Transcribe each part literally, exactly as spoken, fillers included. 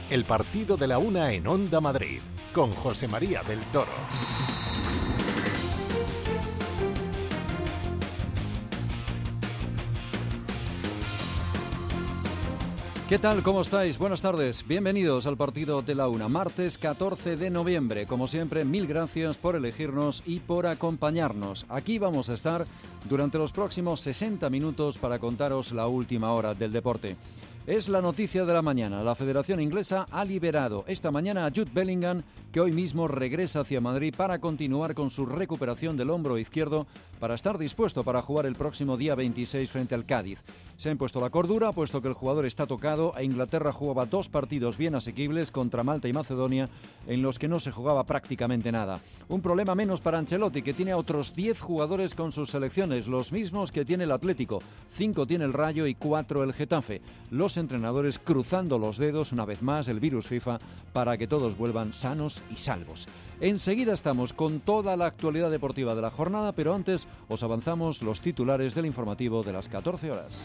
el partido de la una en Onda Madrid, con José María del Toro. ¿Qué tal? ¿Cómo estáis? Buenas tardes. Bienvenidos al partido de la una, martes catorce de noviembre. Como siempre, mil gracias por elegirnos y por acompañarnos. Aquí vamos a estar durante los próximos sesenta minutos para contaros la última hora del deporte. Es la noticia de la mañana. La Federación Inglesa ha liberado esta mañana a Jude Bellingham, que hoy mismo regresa hacia Madrid para continuar con su recuperación del hombro izquierdo para estar dispuesto para jugar el próximo día veintiséis frente al Cádiz. Se ha impuesto la cordura, puesto que el jugador está tocado e Inglaterra jugaba dos partidos bien asequibles contra Malta y Macedonia, en los que no se jugaba prácticamente nada. Un problema menos para Ancelotti, que tiene a otros diez jugadores con sus selecciones, los mismos que tiene el Atlético. Cinco tiene el Rayo y cuatro el Getafe. Los entrenadores cruzando los dedos una vez más el virus FIFA para que todos vuelvan sanos y salvos. Enseguida estamos con toda la actualidad deportiva de la jornada, pero antes os avanzamos los titulares del informativo de las catorce horas.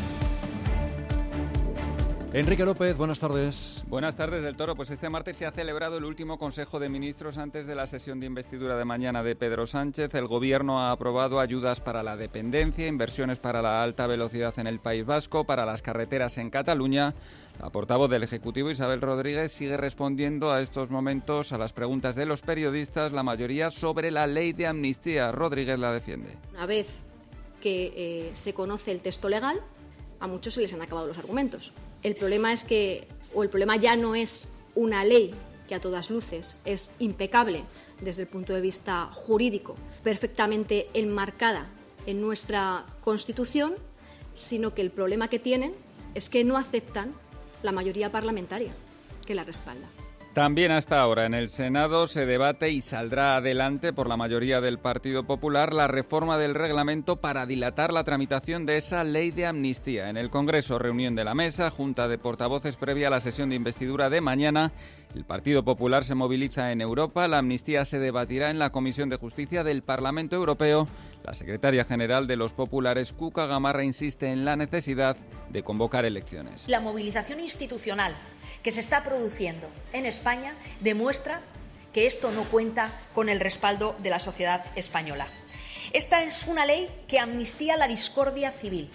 Enrique López, buenas tardes. Buenas tardes, del Toro. Pues este martes se ha celebrado el último Consejo de Ministros antes de la sesión de investidura de mañana de Pedro Sánchez. El Gobierno ha aprobado ayudas para la dependencia, inversiones para la alta velocidad en el País Vasco, para las carreteras en Cataluña. La portavoz del Ejecutivo, Isabel Rodríguez, sigue respondiendo a estos momentos a las preguntas de los periodistas, la mayoría sobre la ley de amnistía. Rodríguez la defiende. Una vez que eh, se conoce el texto legal, a muchos se les han acabado los argumentos. El problema es que, o el problema ya no es una ley que a todas luces es impecable desde el punto de vista jurídico, perfectamente enmarcada en nuestra Constitución, sino que el problema que tienen es que no aceptan la mayoría parlamentaria que la respalda. También hasta ahora en el Senado se debate y saldrá adelante por la mayoría del Partido Popular la reforma del reglamento para dilatar la tramitación de esa ley de amnistía. En el Congreso, reunión de la mesa, junta de portavoces previa a la sesión de investidura de mañana. El Partido Popular se moviliza en Europa. La amnistía se debatirá en la Comisión de Justicia del Parlamento Europeo. La secretaria general de los populares, Cuca Gamarra, insiste en la necesidad de convocar elecciones. La movilización institucional que se está produciendo en España demuestra que esto no cuenta con el respaldo de la sociedad española. Esta es una ley que amnistía la discordia civil,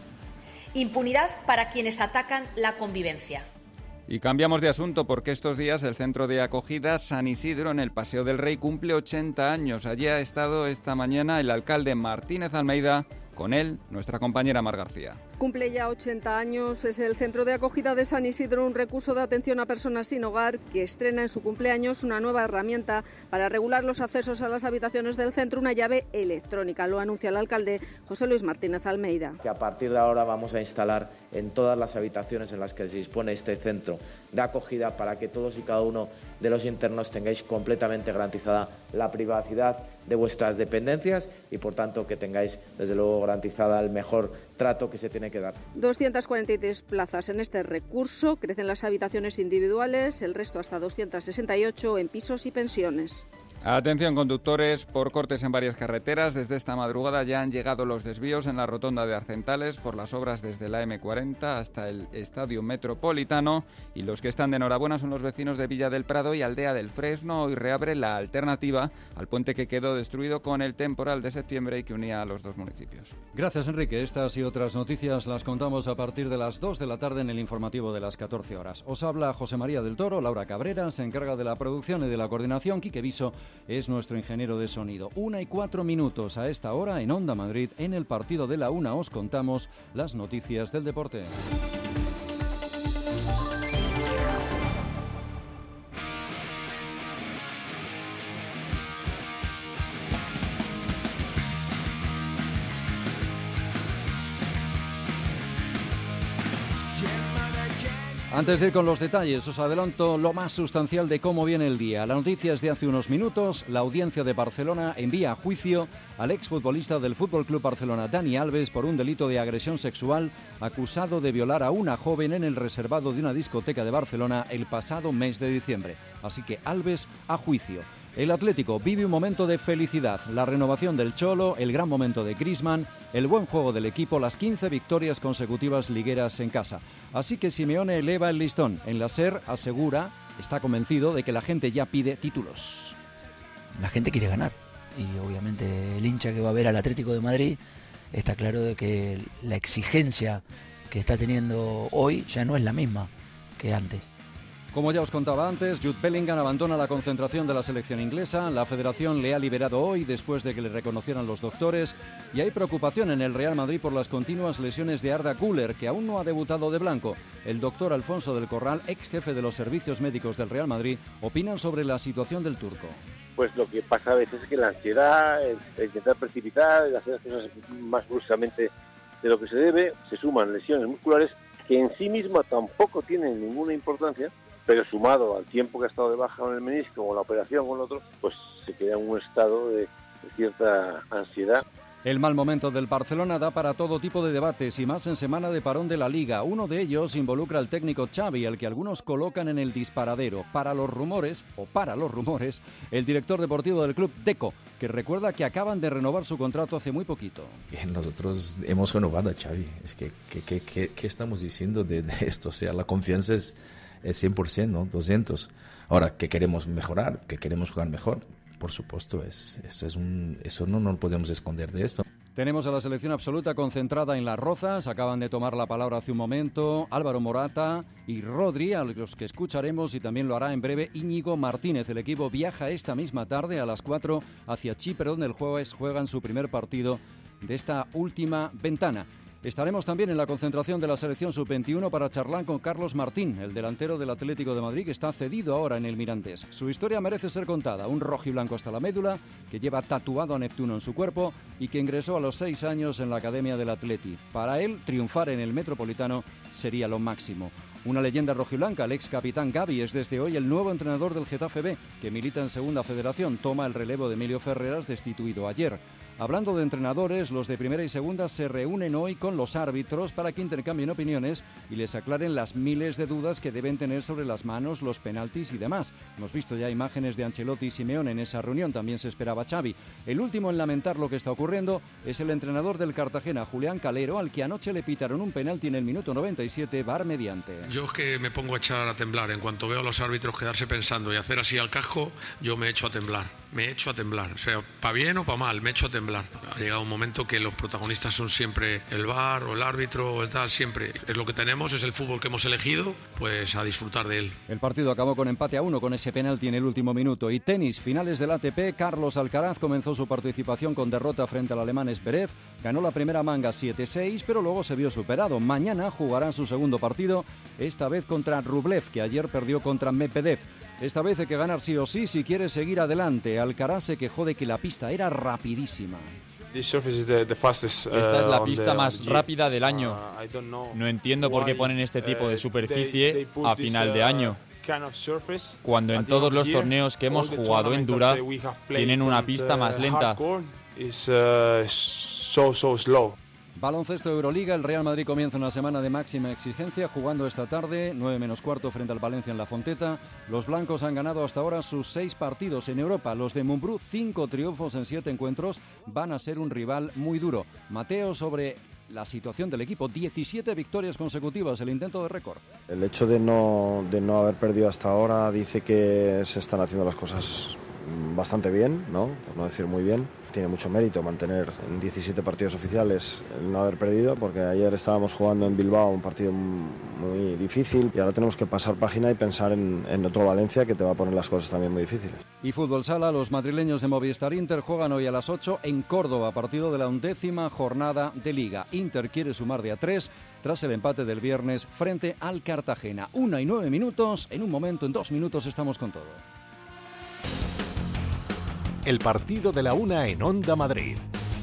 impunidad para quienes atacan la convivencia. Y cambiamos de asunto porque estos días el centro de acogida San Isidro en el Paseo del Rey cumple ochenta años. Allí ha estado esta mañana el alcalde Martínez Almeida. Con él, nuestra compañera Mar García. Cumple ya ochenta años, es el centro de acogida de San Isidro, un recurso de atención a personas sin hogar que estrena en su cumpleaños una nueva herramienta para regular los accesos a las habitaciones del centro, una llave electrónica. Lo anuncia el alcalde José Luis Martínez Almeida. Que a partir de ahora vamos a instalar en todas las habitaciones en las que se dispone este centro de acogida para que todos y cada uno de los internos tengáis completamente garantizada la privacidad de vuestras dependencias y, por tanto, que tengáis, desde luego, garantizada el mejor trato que se tiene que dar. doscientas cuarenta y tres plazas en este recurso, crecen las habitaciones individuales, el resto hasta doscientas sesenta y ocho en pisos y pensiones. Atención conductores, por cortes en varias carreteras, desde esta madrugada ya han llegado los desvíos en la rotonda de Arcentales por las obras desde la eme cuarenta hasta el Estadio Metropolitano, y los que están de enhorabuena son los vecinos de Villa del Prado y Aldea del Fresno. Hoy reabre la alternativa al puente que quedó destruido con el temporal de septiembre y que unía a los dos municipios. Gracias, Enrique. Estas y otras noticias las contamos a partir de las dos de la tarde en el informativo de las catorce horas. Os habla José María del Toro, Laura Cabrera se encarga de la producción y de la coordinación, Quique Viso es nuestro ingeniero de sonido. Una y cuatro minutos a esta hora en Onda Madrid. En el partido de la una os contamos las noticias del deporte. Antes de ir con los detalles, os adelanto lo más sustancial de cómo viene el día. La noticia es de hace unos minutos. La audiencia de Barcelona envía a juicio al exfutbolista del F C Barcelona, Dani Alves, por un delito de agresión sexual acusado de violar a una joven en el reservado de una discoteca de Barcelona el pasado mes de diciembre. Así que Alves a juicio. El Atlético vive un momento de felicidad, la renovación del Cholo, el gran momento de Griezmann, el buen juego del equipo, las quince victorias consecutivas ligueras en casa. Así que Simeone eleva el listón. En la SER asegura, está convencido de que la gente ya pide títulos. La gente quiere ganar y obviamente el hincha que va a ver al Atlético de Madrid está claro de que la exigencia que está teniendo hoy ya no es la misma que antes. Como ya os contaba antes, Jude Bellingham abandona la concentración de la selección inglesa. La federación le ha liberado hoy después de que le reconocieran los doctores. Y hay preocupación en el Real Madrid por las continuas lesiones de Arda Güler, que aún no ha debutado de blanco. El doctor Alfonso del Corral, ex jefe de los servicios médicos del Real Madrid, opina sobre la situación del turco. Pues lo que pasa a veces es que la ansiedad, el, el intentar precipitar, el hacer las cosas más bruscamente de lo que se debe, se suman lesiones musculares que en sí mismas tampoco tienen ninguna importancia, pero sumado al tiempo que ha estado de baja con el menisco, con la operación, con lo otro, pues se queda en un estado de, de cierta ansiedad. El mal momento del Barcelona da para todo tipo de debates y más en semana de parón de la Liga. Uno de ellos involucra al técnico Xavi, al que algunos colocan en el disparadero. Para los rumores, o para los rumores, el director deportivo del club, Deco, que recuerda que acaban de renovar su contrato hace muy poquito. Nosotros hemos renovado a Xavi. Es que, ¿qué que, que, que estamos diciendo de, de esto? O sea, la confianza es... es cien por ciento, ¿no? doscientos. Ahora, ¿qué queremos mejorar? ¿Qué queremos jugar mejor? Por supuesto, es, es, es un, eso no nos podemos esconder de esto. Tenemos a la selección absoluta concentrada en Las Rozas. Acaban de tomar la palabra hace un momento Álvaro Morata y Rodri, a los que escucharemos, y también lo hará en breve Íñigo Martínez. El equipo viaja esta misma tarde a las cuatro hacia Chipre, donde el jueves juegan su primer partido de esta última ventana. Estaremos también en la concentración de la selección sub veintiuno para charlar con Carlos Martín, el delantero del Atlético de Madrid, que está cedido ahora en el Mirandés. Su historia merece ser contada. Un rojiblanco hasta la médula, que lleva tatuado a Neptuno en su cuerpo y que ingresó a los seis años en la academia del Atleti. Para él, triunfar en el Metropolitano sería lo máximo. Una leyenda rojiblanca, el ex capitán Gavi, es desde hoy el nuevo entrenador del Getafe B, que milita en Segunda Federación. Toma el relevo de Emilio Ferreras, destituido ayer. Hablando de entrenadores, los de Primera y Segunda se reúnen hoy con los árbitros para que intercambien opiniones y les aclaren las miles de dudas que deben tener sobre las manos, los penaltis y demás. Hemos visto ya imágenes de Ancelotti y Simeone en esa reunión, también se esperaba Xavi. El último en lamentar lo que está ocurriendo es el entrenador del Cartagena, Julián Calero, al que anoche le pitaron un penalti en el minuto noventa y siete, V A R mediante. Yo es que me pongo a echar a temblar. En cuanto veo a los árbitros quedarse pensando y hacer así al casco, yo me echo a temblar. Me echo a temblar. O sea, para bien o para mal, me echo a temblar. Ha llegado un momento que los protagonistas son siempre el V A R o el árbitro o el tal, siempre. Es lo que tenemos, es el fútbol que hemos elegido, pues a disfrutar de él. El partido acabó con empate a uno con ese penalti en el último minuto. Y tenis, finales del A T P, Carlos Alcaraz comenzó su participación con derrota frente al alemán Zverev. Ganó la primera manga siete seis, pero luego se vio superado. Mañana jugará su segundo partido, esta vez contra Rublev, que ayer perdió contra Medvedev. Esta vez hay que ganar sí o sí si quiere seguir adelante. Alcaraz se quejó de que la pista era rapidísima. Esta es la pista más rápida del año. No entiendo por qué ponen este tipo de superficie a final de año, cuando en todos los torneos que hemos jugado en dura tienen una pista más lenta. Baloncesto Euroliga, el Real Madrid comienza una semana de máxima exigencia, jugando esta tarde, nueve menos cuarto frente al Valencia en La Fonteta. Los blancos han ganado hasta ahora sus seis partidos en Europa. Los de Mumbrú, cinco triunfos en siete encuentros, van a ser un rival muy duro. Mateo, sobre la situación del equipo, diecisiete victorias consecutivas, el intento de récord. El hecho de no, de no haber perdido hasta ahora dice que se están haciendo las cosas bastante bien, ¿no? Por no decir muy bien. Tiene mucho mérito mantener en diecisiete partidos oficiales el no haber perdido, porque ayer estábamos jugando en Bilbao un partido muy difícil y ahora tenemos que pasar página y pensar en, en otro Valencia que te va a poner las cosas también muy difíciles. Y fútbol sala, los madrileños de Movistar Inter juegan hoy a las ocho en Córdoba, partido de la undécima jornada de Liga. Inter quiere sumar de a tres tras el empate del viernes frente al Cartagena. Una y nueve minutos, en un momento, en dos minutos estamos con todo. El partido de la una en Onda Madrid.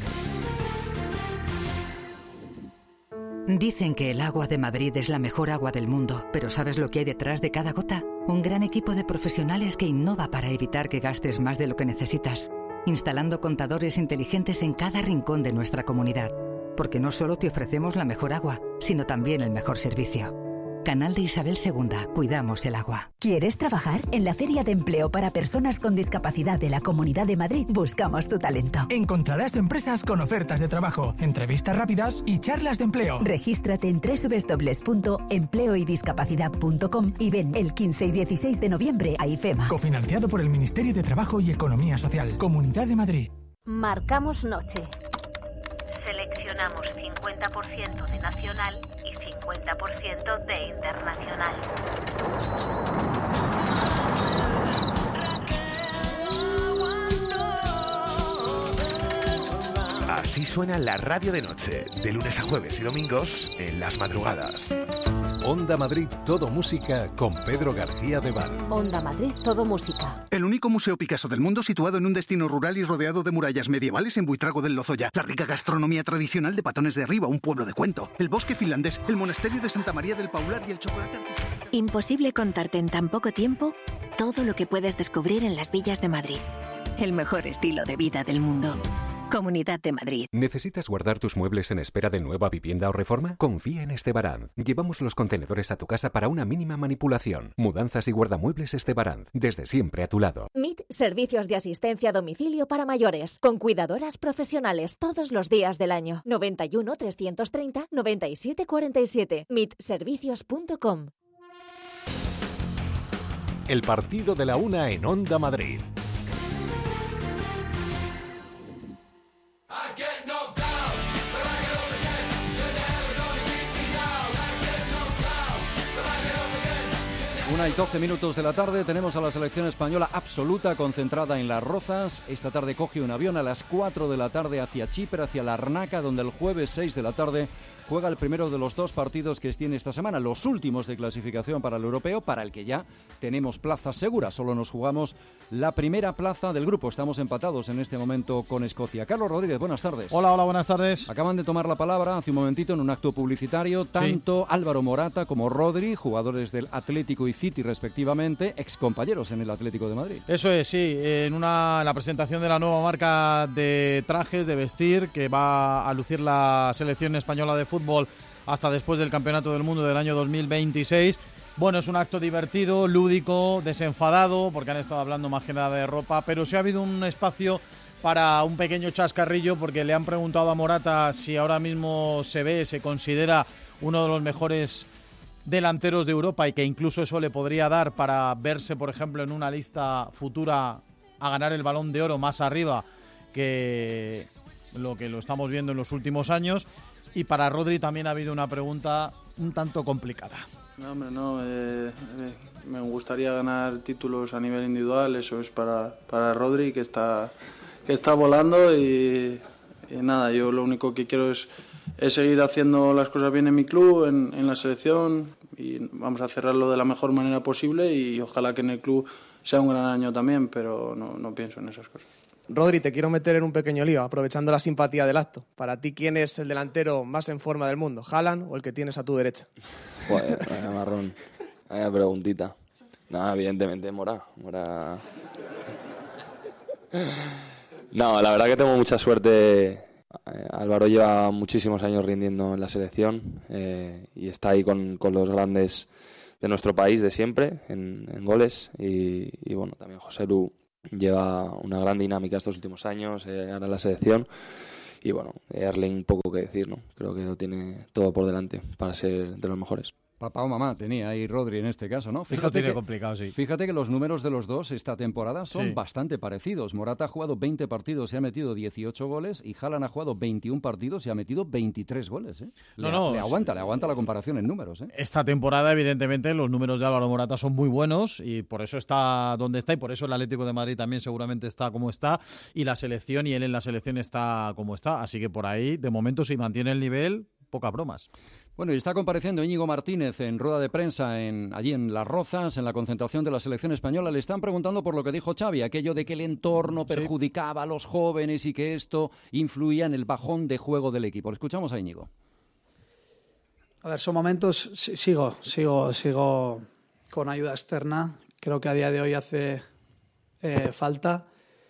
Dicen que el agua de Madrid es la mejor agua del mundo, pero ¿sabes lo que hay detrás de cada gota? Un gran equipo de profesionales que innova para evitar que gastes más de lo que necesitas, instalando contadores inteligentes en cada rincón de nuestra comunidad, porque no solo te ofrecemos la mejor agua, sino también el mejor servicio. Canal de Isabel segunda. Cuidamos el agua. ¿Quieres trabajar? En la Feria de Empleo para Personas con Discapacidad de la Comunidad de Madrid buscamos tu talento. Encontrarás empresas con ofertas de trabajo, entrevistas rápidas y charlas de empleo. Regístrate en doble u doble u doble u punto empleo y discapacidad punto com y ven el quince y dieciséis de noviembre a IFEMA. Cofinanciado por el Ministerio de Trabajo y Economía Social, Comunidad de Madrid. Marcamos noche. Seleccionamos cincuenta por ciento de nacional y cincuenta por ciento de internacional. Así suena la radio de noche, de lunes a jueves y domingos en las madrugadas. Onda Madrid, todo música con Pedro García de Val. Onda Madrid, todo música. El único museo Picasso del mundo situado en un destino rural y rodeado de murallas medievales en Buitrago del Lozoya. La rica gastronomía tradicional de Patones de Arriba, un pueblo de cuento. El bosque finlandés, el monasterio de Santa María del Paular y el chocolate artesanal. Imposible contarte en tan poco tiempo todo lo que puedes descubrir en las villas de Madrid. El mejor estilo de vida del mundo. Comunidad de Madrid. ¿Necesitas guardar tus muebles en espera de nueva vivienda o reforma? Confía en Estebaranz. Llevamos los contenedores a tu casa para una mínima manipulación. Mudanzas y guardamuebles Estebaranz. Desde siempre a tu lado. M I T, servicios de asistencia a domicilio para mayores. Con cuidadoras profesionales todos los días del año. noventa y uno, trescientos treinta, noventa y siete cuarenta y siete. mit servicios punto com. El partido de la una en Onda Madrid. Una y doce minutos de la tarde, tenemos a la selección española absoluta, concentrada en Las Rozas. Esta tarde coge un avión a las cuatro de la tarde hacia Chipre, hacia Larnaca, donde el jueves seis de la tarde juega el primero de los dos partidos que tiene esta semana, los últimos de clasificación para el europeo, para el que ya tenemos plaza segura. Solo nos jugamos la primera plaza del grupo. Estamos empatados en este momento con Escocia. Carlos Rodríguez, buenas tardes. Hola, hola, buenas tardes. Acaban de tomar la palabra hace un momentito en un acto publicitario, tanto sí. Álvaro Morata como Rodri, jugadores del Atlético y City respectivamente, excompañeros en el Atlético de Madrid. Eso es, sí, en una en la presentación de la nueva marca de trajes, de vestir, que va a lucir la selección española de fútbol hasta después del Campeonato del Mundo del año dos mil veintiséis. Bueno, es un acto divertido, lúdico, desenfadado, porque han estado hablando más que nada de ropa, pero sí ha habido un espacio para un pequeño chascarrillo, porque le han preguntado a Morata si ahora mismo se ve, se considera uno de los mejores delanteros de Europa y que incluso eso le podría dar para verse, por ejemplo, en una lista futura a ganar el Balón de Oro más arriba que lo que lo estamos viendo en los últimos años. Y para Rodri también ha habido una pregunta un tanto complicada. No, hombre, no. Eh, eh, me gustaría ganar títulos a nivel individual. Eso es para, para Rodri, que está, que está volando. Y, y nada, yo lo único que quiero es, es seguir haciendo las cosas bien en mi club, en, en la selección. Y vamos a cerrarlo de la mejor manera posible. Y ojalá que en el club sea un gran año también, pero no, no pienso en esas cosas. Rodri, te quiero meter en un pequeño lío, aprovechando la simpatía del acto. Para ti, ¿quién es el delantero más en forma del mundo? ¿Haaland o el que tienes a tu derecha? Joder, vaya marrón. Vaya preguntita. No, evidentemente Mora. Mora. No, la verdad que tengo mucha suerte. Álvaro lleva muchísimos años rindiendo en la selección eh, y está ahí con, con los grandes de nuestro país de siempre, en, en goles. Y, y bueno, también José Lu lleva una gran dinámica estos últimos años, eh, ahora en la selección. Y bueno, Erling, poco que decir, ¿no? Creo que lo tiene todo por delante para ser de los mejores. Papá o mamá tenía ahí Rodri en este caso, ¿no? Fíjate, tiene que, complicado, sí. Fíjate que los números de los dos esta temporada son sí. bastante parecidos. Morata ha jugado veinte partidos y ha metido dieciocho goles, y Haaland ha jugado veintiún partidos y ha metido veintitrés goles, ¿eh? No, le, no, le aguanta, le aguanta la comparación en números, ¿eh? Esta temporada, evidentemente, los números de Álvaro Morata son muy buenos y por eso está donde está, y por eso el Atlético de Madrid también seguramente está como está, y la selección, y él en la selección está como está. Así que por ahí, de momento, si mantiene el nivel, pocas bromas. Bueno, y está compareciendo Íñigo Martínez en rueda de prensa en, allí en Las Rozas, en la concentración de la selección española. Le están preguntando por lo que dijo Xavi, aquello de que el entorno perjudicaba sí. a los jóvenes y que esto influía en el bajón de juego del equipo. Escuchamos a Íñigo. A ver, son momentos, sigo, sigo, sigo con ayuda externa. Creo que a día de hoy hace eh, falta.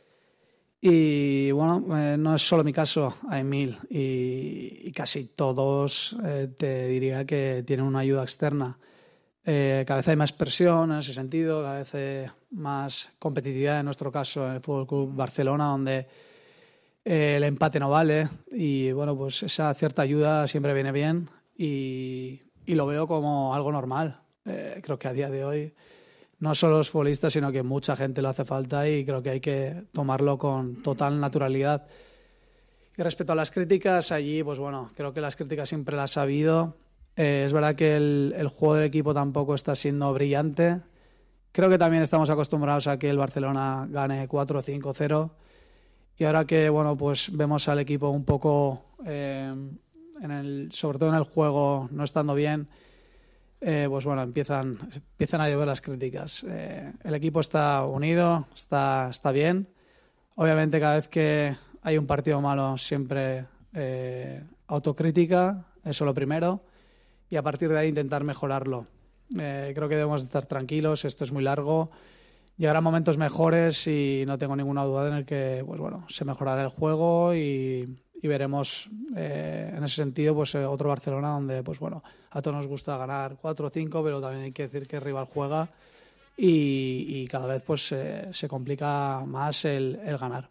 Y bueno, eh, no es solo mi caso, hay mil y, y casi todos eh, te diría que tienen una ayuda externa. Eh, cada vez hay más presión en ese sentido, cada vez hay más competitividad, en nuestro caso en el Fútbol Club Barcelona, donde eh, el empate no vale, y bueno, pues esa cierta ayuda siempre viene bien y, y lo veo como algo normal. Eh, creo que a día de hoy no solo los futbolistas, sino que mucha gente lo hace falta y creo que hay que tomarlo con total naturalidad. Y respecto a las críticas, allí, pues bueno, creo que las críticas siempre las ha habido. Eh, es verdad que el, el juego del equipo tampoco está siendo brillante. Creo que también estamos acostumbrados a que el Barcelona gane cuatro cinco cero. Y ahora que, bueno, pues vemos al equipo un poco, eh, en el, sobre todo en el juego, no estando bien, Eh, pues bueno, empiezan, empiezan a llover las críticas. Eh, el equipo está unido, está, está bien. Obviamente cada vez que hay un partido malo siempre eh, autocrítica, eso lo primero, y a partir de ahí intentar mejorarlo. Eh, creo que debemos estar tranquilos, esto es muy largo, llegarán momentos mejores y no tengo ninguna duda en el que, pues bueno, se mejorará el juego y, y veremos eh, en ese sentido pues eh, otro Barcelona donde, pues bueno, a todos nos gusta ganar cuatro o cinco, pero también hay que decir que el rival juega y, y cada vez pues eh, se complica más el, el ganar.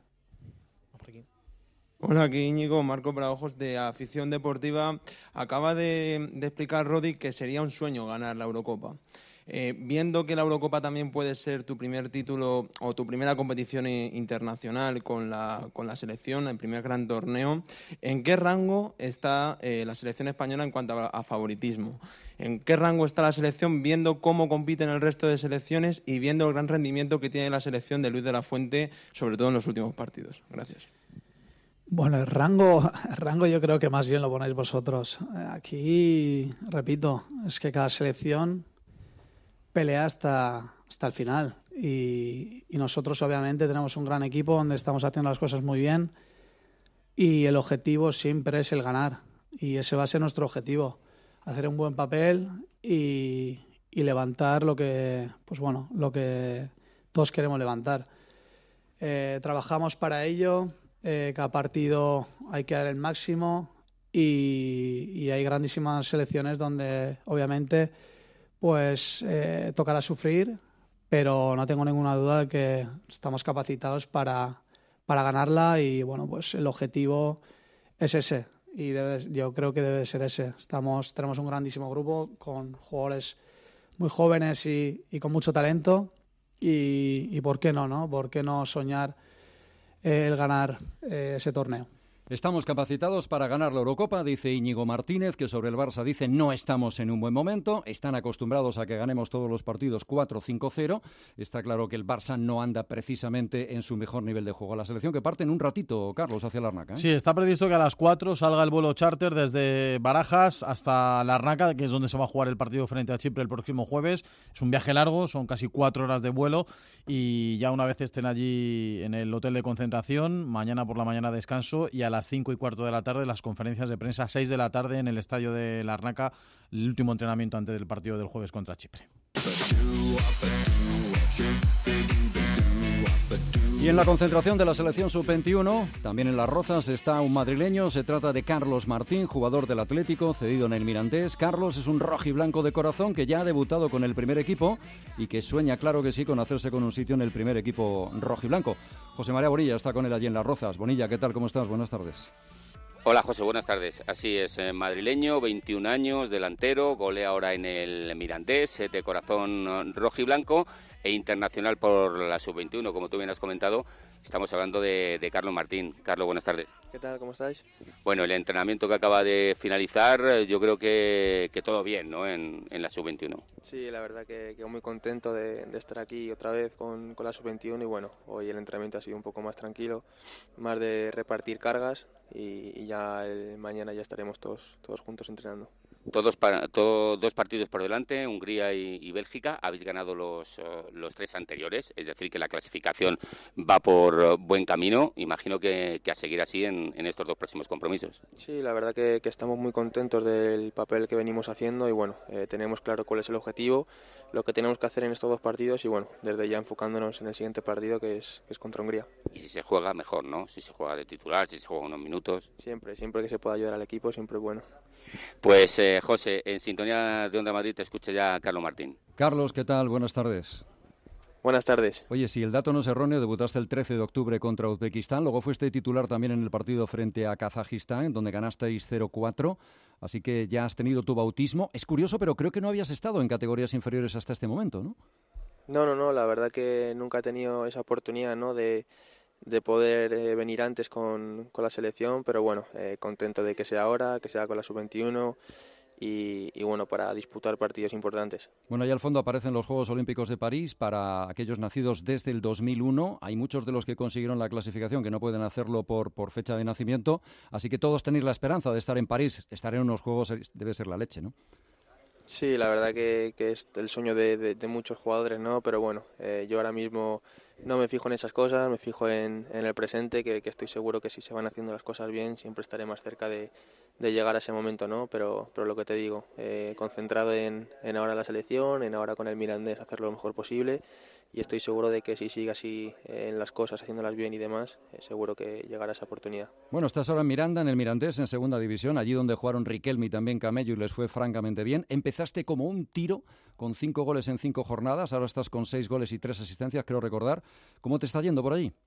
Hola, aquí Íñigo, Marco Braojos de Afición Deportiva. Acaba de, de explicar Rodri que sería un sueño ganar la Eurocopa. Eh, viendo que la Eurocopa también puede ser tu primer título o tu primera competición internacional con la, con la selección, el primer gran torneo, ¿en qué rango está eh, la selección española en cuanto a, a favoritismo? ¿En qué rango está la selección viendo cómo compiten el resto de selecciones y viendo el gran rendimiento que tiene la selección de Luis de la Fuente, sobre todo en los últimos partidos? Gracias. Bueno, el rango, el rango yo creo que más bien lo ponéis vosotros. Aquí, repito, es que cada selección pelea hasta, hasta el final y, y nosotros obviamente tenemos un gran equipo donde estamos haciendo las cosas muy bien y el objetivo siempre es el ganar y ese va a ser nuestro objetivo, hacer un buen papel y, y levantar lo que, pues bueno, lo que todos queremos levantar. Eh, trabajamos para ello, eh, cada partido hay que dar el máximo y, y hay grandísimas selecciones donde obviamente pues eh, tocará sufrir, pero no tengo ninguna duda de que estamos capacitados para, para ganarla y bueno, pues el objetivo es ese y debe, yo creo que debe ser ese. Estamos, tenemos un grandísimo grupo con jugadores muy jóvenes y, y con mucho talento y, y ¿por qué no, no? ¿Por qué no soñar eh, el ganar eh, ese torneo? Estamos capacitados para ganar la Eurocopa, dice Íñigo Martínez, que sobre el Barça dice no estamos en un buen momento, están acostumbrados a que ganemos todos los partidos cuatro cinco cero, está claro que el Barça no anda precisamente en su mejor nivel de juego. La selección que parte en un ratito, Carlos, hacia Larnaca, ¿eh? Sí, está previsto que a las cuatro salga el vuelo charter desde Barajas hasta Larnaca, que es donde se va a jugar el partido frente a Chipre el próximo jueves. Es un viaje largo, son casi cuatro horas de vuelo y ya una vez estén allí en el hotel de concentración, mañana por la mañana descanso y a las cinco y cuarto de la tarde las conferencias de prensa, seis de la tarde en el estadio de Larnaca, el último entrenamiento antes del partido del jueves contra Chipre. Y en la concentración de la selección sub veintiuno, también en Las Rozas, está un madrileño. Se trata de Carlos Martín, jugador del Atlético, cedido en el Mirandés. Carlos es un rojiblanco de corazón que ya ha debutado con el primer equipo y que sueña, claro que sí, con hacerse con un sitio en el primer equipo rojiblanco. José María Bonilla está con él allí en Las Rozas. Bonilla, ¿qué tal? ¿Cómo estás? Buenas tardes. Hola José, buenas tardes. Así es, eh, madrileño, veintiún años, delantero, golea ahora en el Mirandés, eh, de corazón rojiblanco e internacional por la sub veintiuno, como tú bien has comentado. Estamos hablando de, de Carlos Martín. Carlos, buenas tardes. ¿Qué tal? ¿Cómo estáis? Bueno, el entrenamiento que acaba de finalizar, yo creo que, que todo bien, ¿no? En, en la sub veintiuno. Sí, la verdad que, que muy contento de, de estar aquí otra vez con, con la sub veintiuno y bueno, hoy el entrenamiento ha sido un poco más tranquilo, más de repartir cargas y, y ya el, mañana ya estaremos todos, todos juntos entrenando. Todos para, todo, dos partidos por delante, Hungría y, y Bélgica. Habéis ganado los, uh, los tres anteriores, es decir, que la clasificación va por uh, buen camino. Imagino que, que a seguir así en, en estos dos próximos compromisos. Sí, la verdad que, que estamos muy contentos del papel que venimos haciendo y bueno, eh, tenemos claro cuál es el objetivo, lo que tenemos que hacer en estos dos partidos y bueno, desde ya enfocándonos en el siguiente partido que es, que es contra Hungría. Y si se juega, mejor, ¿no? Si se juega de titular, si se juega unos minutos. Siempre, siempre que se pueda ayudar al equipo, siempre es bueno. Pues eh, José, en sintonía de Onda Madrid te escucha ya Carlos Martín. Carlos, ¿qué tal? Buenas tardes. Buenas tardes. Oye, si el dato no es erróneo, debutaste el trece de octubre contra Uzbekistán, luego fuiste titular también en el partido frente a Kazajistán, donde ganasteis cero cuatro, así que ya has tenido tu bautismo. Es curioso, pero creo que no habías estado en categorías inferiores hasta este momento, ¿no? No, no, no, la verdad que nunca he tenido esa oportunidad, ¿no?, de, de poder eh, venir antes con, con la selección, pero bueno, eh, contento de que sea ahora, que sea con la sub veintiuno. Y, y bueno, para disputar partidos importantes. Bueno, ahí al fondo aparecen los Juegos Olímpicos de París para aquellos nacidos desde el dos mil uno. Hay muchos de los que consiguieron la clasificación que no pueden hacerlo por, por fecha de nacimiento, así que todos tenéis la esperanza de estar en París. Estar en unos Juegos debe ser la leche, ¿no? Sí, la verdad que, que es el sueño de, de, de muchos jugadores, ¿no? Pero bueno, eh, yo ahora mismo no me fijo en esas cosas, me fijo en, en el presente, que, que estoy seguro que si se van haciendo las cosas bien, siempre estaré más cerca de, de llegar a ese momento, ¿no? Pero, pero lo que te digo, eh, concentrado en, en ahora la selección, en ahora con el Mirandés hacerlo lo mejor posible, y estoy seguro de que si sigue así eh, en las cosas, haciéndolas bien y demás, eh, seguro que llegará esa oportunidad. Bueno, estás ahora en Miranda, en el Mirandés, en segunda división, allí donde jugaron Riquelme y también Camello y les fue francamente bien. Empezaste como un tiro, con cinco goles en cinco jornadas, ahora estás con seis goles y tres asistencias, creo recordar. ¿Cómo te está yendo por allí?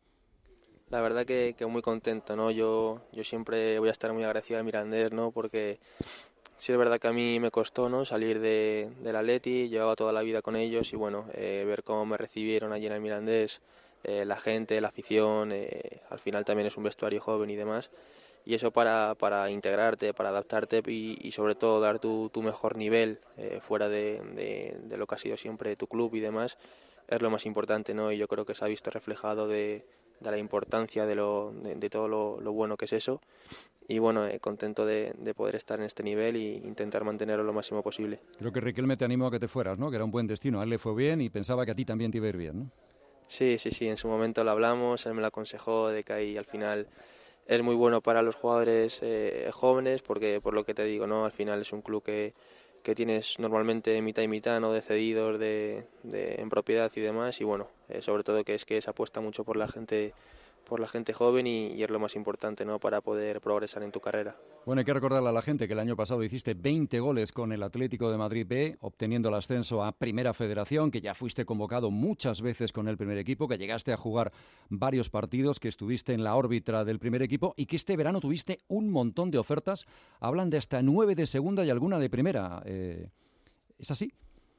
La verdad que, que muy contento, ¿no? Yo, yo siempre voy a estar muy agradecido al Mirandés, ¿no? Porque sí es verdad que a mí me costó, ¿no?, salir de, del Atleti, llevaba toda la vida con ellos y bueno, eh, ver cómo me recibieron allí en el Mirandés, eh, la gente, la afición, eh, al final también es un vestuario joven y demás, y eso para, para integrarte, para adaptarte y, y sobre todo dar tu, tu mejor nivel eh, fuera de, de, de lo que ha sido siempre tu club y demás, es lo más importante, ¿no? Y yo creo que se ha visto reflejado de, de la importancia de, lo, de, de todo lo, lo bueno que es eso. Y bueno, eh, contento de, de poder estar en este nivel e intentar mantenerlo lo máximo posible. Creo que Riquelme te animó a que te fueras, ¿no? Que era un buen destino, a él le fue bien y pensaba que a ti también te iba a ir bien, ¿no? Sí, sí, sí, en su momento lo hablamos, él me lo aconsejó de que ahí al final es muy bueno para los jugadores eh, jóvenes, porque por lo que te digo, ¿no? Al final es un club que, que tienes normalmente mitad y mitad, ¿no?, de cedidos de, de, en propiedad y demás, y bueno, eh, sobre todo que es que se apuesta mucho por la gente por la gente joven y, y es lo más importante, ¿no?, para poder progresar en tu carrera. Bueno, hay que recordarle a la gente que el año pasado hiciste veinte goles con el Atlético de Madrid B, obteniendo el ascenso a Primera Federación, que ya fuiste convocado muchas veces con el primer equipo, que llegaste a jugar varios partidos, que estuviste en la órbita del primer equipo y que este verano tuviste un montón de ofertas. Hablan de hasta nueve de segunda y alguna de primera. Eh, ¿Es así?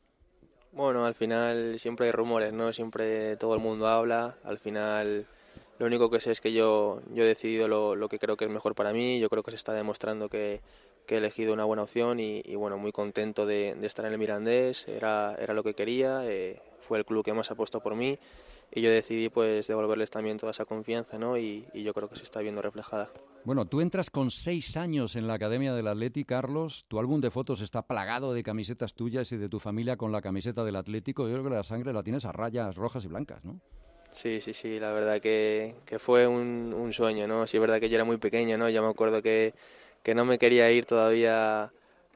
Bueno, al final siempre hay rumores, ¿no? Siempre todo el mundo habla, al final lo único que sé es que yo, yo he decidido lo, lo que creo que es mejor para mí, yo creo que se está demostrando que, que he elegido una buena opción y, y bueno, muy contento de, de estar en el Mirandés, era, era lo que quería, eh, fue el club que más apostó por mí y yo decidí pues devolverles también toda esa confianza, ¿no? Y, y yo creo que se está viendo reflejada. Bueno, tú entras con seis años en la Academia del Atleti, Carlos. Tu álbum de fotos está plagado de camisetas tuyas y de tu familia con la camiseta del Atlético. Yo creo que la sangre la tienes a rayas rojas y blancas, ¿no? Sí, sí, sí, la verdad que, que fue un, un sueño, ¿no? Sí, es verdad que yo era muy pequeño, ¿no? Ya me acuerdo que, que no me quería ir todavía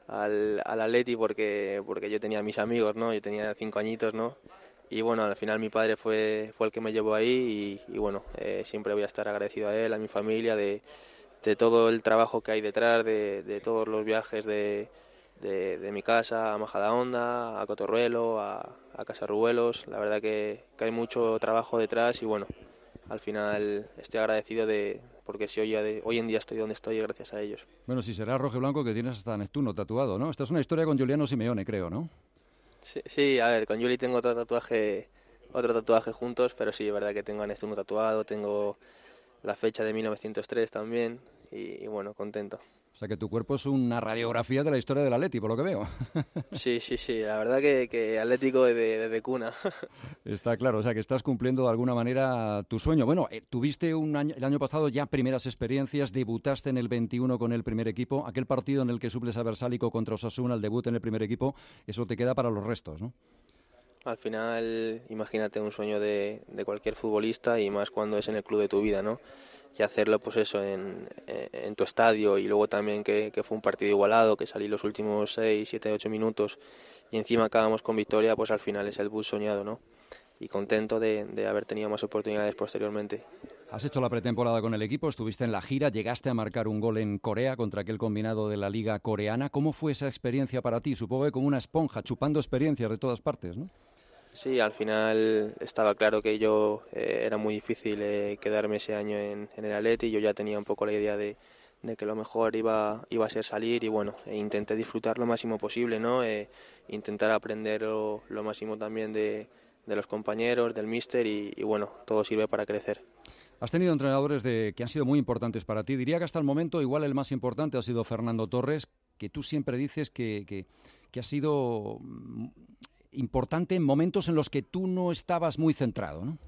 al, al Atleti porque, porque yo tenía mis amigos, ¿no? Yo tenía cinco añitos, ¿no? Y bueno, al final mi padre fue, fue el que me llevó ahí y, y bueno, eh, siempre voy a estar agradecido a él, a mi familia, de, de todo el trabajo que hay detrás, de, de todos los viajes de, de, de mi casa a Majadahonda, a Cotorruelo, a, a Casarruelos. La verdad que, que hay mucho trabajo detrás y bueno, al final estoy agradecido de porque si hoy, hoy en día estoy donde estoy gracias a ellos. Bueno, si será rojo y blanco que tienes hasta Neptuno tatuado, ¿no? Esta es una historia con Giuliano Simeone, creo, ¿no? Sí, sí, a ver, con Juli tengo otro tatuaje, otro tatuaje juntos, pero sí, es verdad que tengo a Neptuno tatuado, tengo la fecha de mil novecientos tres también y, y bueno, contento. O sea que tu cuerpo es una radiografía de la historia del Atleti, por lo que veo. Sí, sí, sí, la verdad que, que atlético desde, desde cuna. Está claro, o sea que estás cumpliendo de alguna manera tu sueño. Bueno, eh, tuviste un año, el año pasado ya primeras experiencias, debutaste en el veintiuno con el primer equipo, aquel partido en el que suples a Versálico contra Osasuna, el debut en el primer equipo, eso te queda para los restos, ¿no? Al final, imagínate un sueño de, de cualquier futbolista y más cuando es en el club de tu vida, ¿no? Y hacerlo pues eso en, en tu estadio y luego también que, que fue un partido igualado, que salí los últimos seis, siete, ocho minutos y encima acabamos con victoria, pues al final es el bus soñado, ¿no? Y contento de, de haber tenido más oportunidades posteriormente. Has hecho la pretemporada con el equipo, estuviste en la gira, llegaste a marcar un gol en Corea contra aquel combinado de la liga coreana. ¿Cómo fue esa experiencia para ti? Supongo que como una esponja, chupando experiencias de todas partes, ¿no? Sí, al final estaba claro que yo eh, era muy difícil eh, quedarme ese año en, en el Atleti. Yo ya tenía un poco la idea de, de que lo mejor iba, iba a ser salir y bueno, e intenté disfrutar lo máximo posible, ¿no? Eh, intentar aprender lo, lo máximo también de, de los compañeros, del míster y, y bueno, todo sirve para crecer. Has tenido entrenadores de, que han sido muy importantes para ti. Diría que hasta el momento igual el más importante ha sido Fernando Torres, que tú siempre dices que, que, que ha sido importante en momentos en los que tú no estabas muy centrado, ¿no?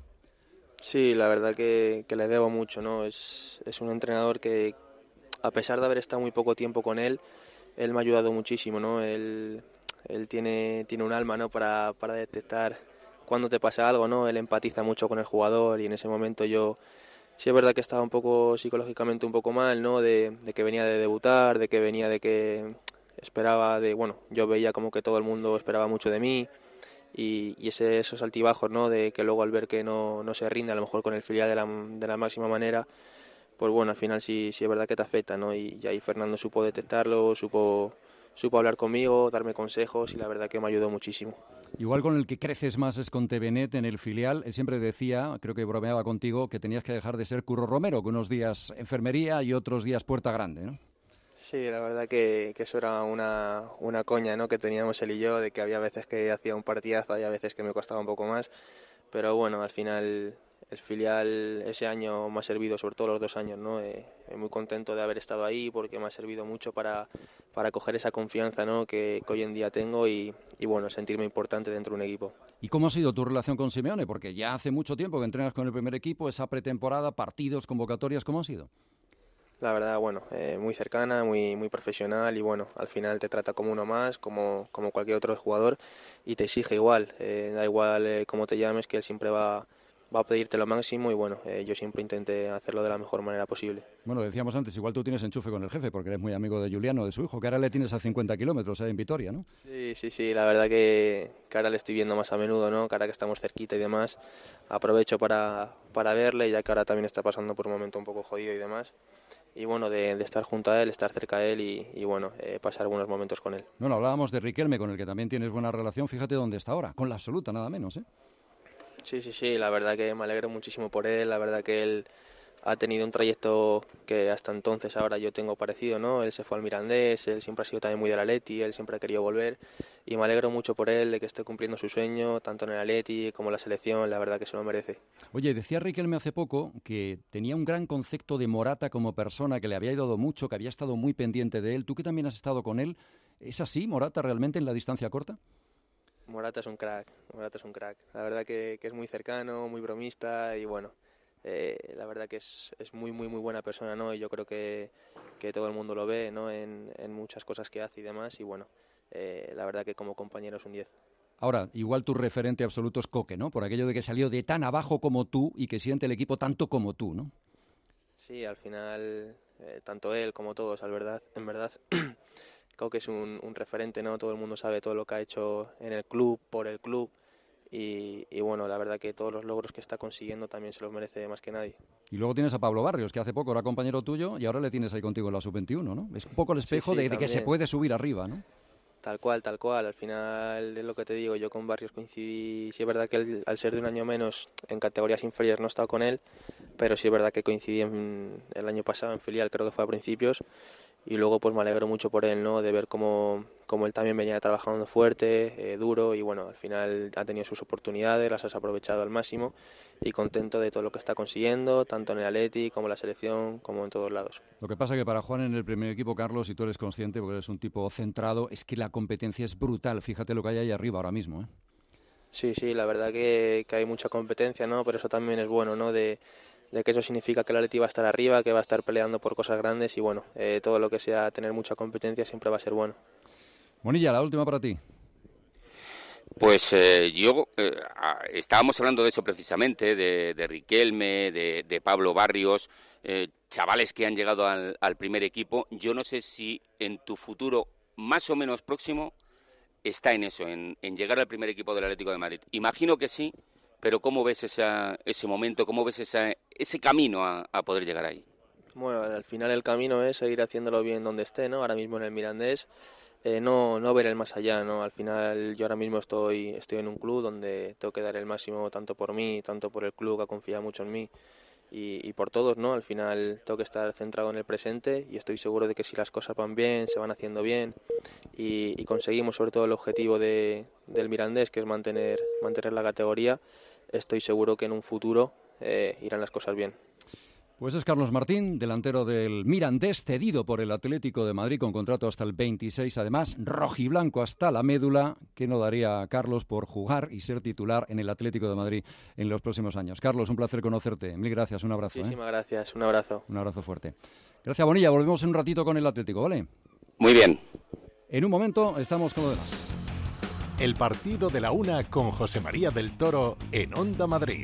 Sí, la verdad que, que le debo mucho, ¿no? Es, es un entrenador que, a pesar de haber estado muy poco tiempo con él, él me ha ayudado muchísimo, ¿no? Él, él tiene, tiene un alma, ¿no? Para, para detectar cuando te pasa algo, ¿no? Él empatiza mucho con el jugador y en ese momento yo sí es verdad que estaba un poco psicológicamente un poco mal, ¿no? De, de que venía de debutar, de que venía de que esperaba de, bueno, yo veía como que todo el mundo esperaba mucho de mí y, y ese, esos altibajos, ¿no? De que luego al ver que no, no se rinde a lo mejor con el filial de la, de la máxima manera, pues bueno, al final sí, sí es verdad que te afecta, ¿no? Y, y ahí Fernando supo detectarlo, supo, supo hablar conmigo, darme consejos y la verdad que me ayudó muchísimo. Igual con el que creces más es con Tevenet en el filial. Él siempre decía, creo que bromeaba contigo, que tenías que dejar de ser Curro Romero, que unos días enfermería y otros días puerta grande, ¿no? Sí, la verdad que, que eso era una, una coña, ¿no? Que teníamos él y yo, de que había veces que hacía un partidazo y a veces que me costaba un poco más, pero bueno, al final el filial ese año me ha servido, sobre todo los dos años, ¿no? Eh, muy contento de haber estado ahí porque me ha servido mucho para, para coger esa confianza, ¿no? que, que hoy en día tengo y, y bueno, sentirme importante dentro de un equipo. ¿Y cómo ha sido tu relación con Simeone? Porque ya hace mucho tiempo que entrenas con el primer equipo, esa pretemporada, partidos, convocatorias, ¿cómo ha sido? La verdad, bueno, eh, muy cercana, muy, muy profesional y bueno, al final te trata como uno más, como, como cualquier otro jugador y te exige igual, eh, da igual eh, cómo te llames, que él siempre va, va a pedirte lo máximo y bueno, eh, yo siempre intenté hacerlo de la mejor manera posible. Bueno, decíamos antes, igual tú tienes enchufe con el jefe porque eres muy amigo de Juliano, de su hijo, que ahora le tienes a cincuenta kilómetros eh, en Vitoria, ¿no? Sí, sí, sí, la verdad que, que ahora le estoy viendo más a menudo, ¿no? Que ahora que estamos cerquita y demás, aprovecho para, para verle, ya que ahora también está pasando por un momento un poco jodido y demás. Y bueno, de, de estar junto a él, estar cerca de él y, y bueno, eh, pasar algunos momentos con él. Bueno, hablábamos de Riquelme, con el que también tienes buena relación, fíjate dónde está ahora, con la absoluta, nada menos, ¿eh? Sí, sí, sí, la verdad que me alegro muchísimo por él, la verdad que él ha tenido un trayecto que hasta entonces ahora yo tengo parecido, ¿no? Él se fue al Mirandés, él siempre ha sido también muy del Atleti, él siempre ha querido volver y me alegro mucho por él, de que esté cumpliendo su sueño, tanto en el Atleti como en la selección, la verdad que se lo merece. Oye, decía Riquelme hace poco que tenía un gran concepto de Morata como persona, que le había ayudado mucho, que había estado muy pendiente de él. Tú que también has estado con él, ¿es así, Morata, realmente en la distancia corta? Morata es un crack, Morata es un crack. La verdad que, que es muy cercano, muy bromista y bueno, eh, la verdad que es, es muy, muy, muy buena persona, ¿no? Y yo creo que, que todo el mundo lo ve, ¿no? En, en muchas cosas que hace y demás y bueno, eh, la verdad que como compañero es un diez. Ahora, igual tu referente absoluto es Coque, ¿no? Por aquello de que salió de tan abajo como tú y que siente el equipo tanto como tú, ¿no? Sí, al final, eh, tanto él como todos, al verdad, en verdad... Creo que es un, un referente, ¿no? Todo el mundo sabe todo lo que ha hecho en el club, por el club y, y bueno, la verdad que todos los logros que está consiguiendo también se los merece más que nadie. Y luego tienes a Pablo Barrios, que hace poco era compañero tuyo y ahora le tienes ahí contigo en la sub veintiuno, ¿no? Es un poco el espejo sí, sí, de, de que se puede subir arriba, ¿no? Tal cual, tal cual. Al final es lo que te digo, yo con Barrios coincidí, sí es verdad que él, al ser de un año menos en categorías inferiores no he estado con él, pero sí es verdad que coincidí en, el año pasado en filial, creo que fue a principios. Y luego pues me alegro mucho por él, ¿no? De ver cómo, cómo él también venía trabajando fuerte, eh, duro y bueno, al final ha tenido sus oportunidades, las has aprovechado al máximo y contento de todo lo que está consiguiendo, tanto en el Atleti como en la selección, como en todos lados. Lo que pasa que para Juan en el primer equipo, Carlos, y tú eres consciente porque eres un tipo centrado, es que la competencia es brutal, fíjate lo que hay ahí arriba ahora mismo, ¿eh? Sí, sí, la verdad que, que hay mucha competencia, ¿no? Pero eso también es bueno, ¿no? De de que eso significa que el Atleti va a estar arriba, que va a estar peleando por cosas grandes y bueno, eh, todo lo que sea tener mucha competencia siempre va a ser bueno. Monilla, la última para ti. Pues eh, yo, eh, estábamos hablando de eso precisamente, de, de Riquelme, de, de Pablo Barrios, eh, chavales que han llegado al, al primer equipo. Yo no sé si en tu futuro más o menos próximo está en eso, en, en llegar al primer equipo del Atlético de Madrid. Imagino que sí, pero ¿cómo ves esa, ese momento? ¿Cómo ves esa, ese camino a, a poder llegar ahí? Bueno, al final el camino es seguir haciéndolo bien donde esté, ¿no? Ahora mismo en el Mirandés, eh, no, no ver el más allá, ¿no? Al final yo ahora mismo estoy, estoy en un club donde tengo que dar el máximo tanto por mí, tanto por el club que ha confiado mucho en mí y, y por todos, ¿no? Al final tengo que estar centrado en el presente y estoy seguro de que si las cosas van bien, se van haciendo bien y, y conseguimos sobre todo el objetivo de, del Mirandés, que es mantener, mantener la categoría, estoy seguro que en un futuro eh, irán las cosas bien. Pues es Carlos Martín, delantero del Mirandés, cedido por el Atlético de Madrid con contrato hasta el veintiséis, además rojiblanco hasta la médula, que no daría a Carlos por jugar y ser titular en el Atlético de Madrid en los próximos años. Carlos, un placer conocerte. Mil gracias, un abrazo. Muchísimas ¿eh? gracias, un abrazo. Un abrazo fuerte. Gracias, Bonilla. Volvemos en un ratito con el Atlético, ¿vale? Muy bien. En un momento estamos con lo demás. El partido de la una con José María del Toro en Onda Madrid.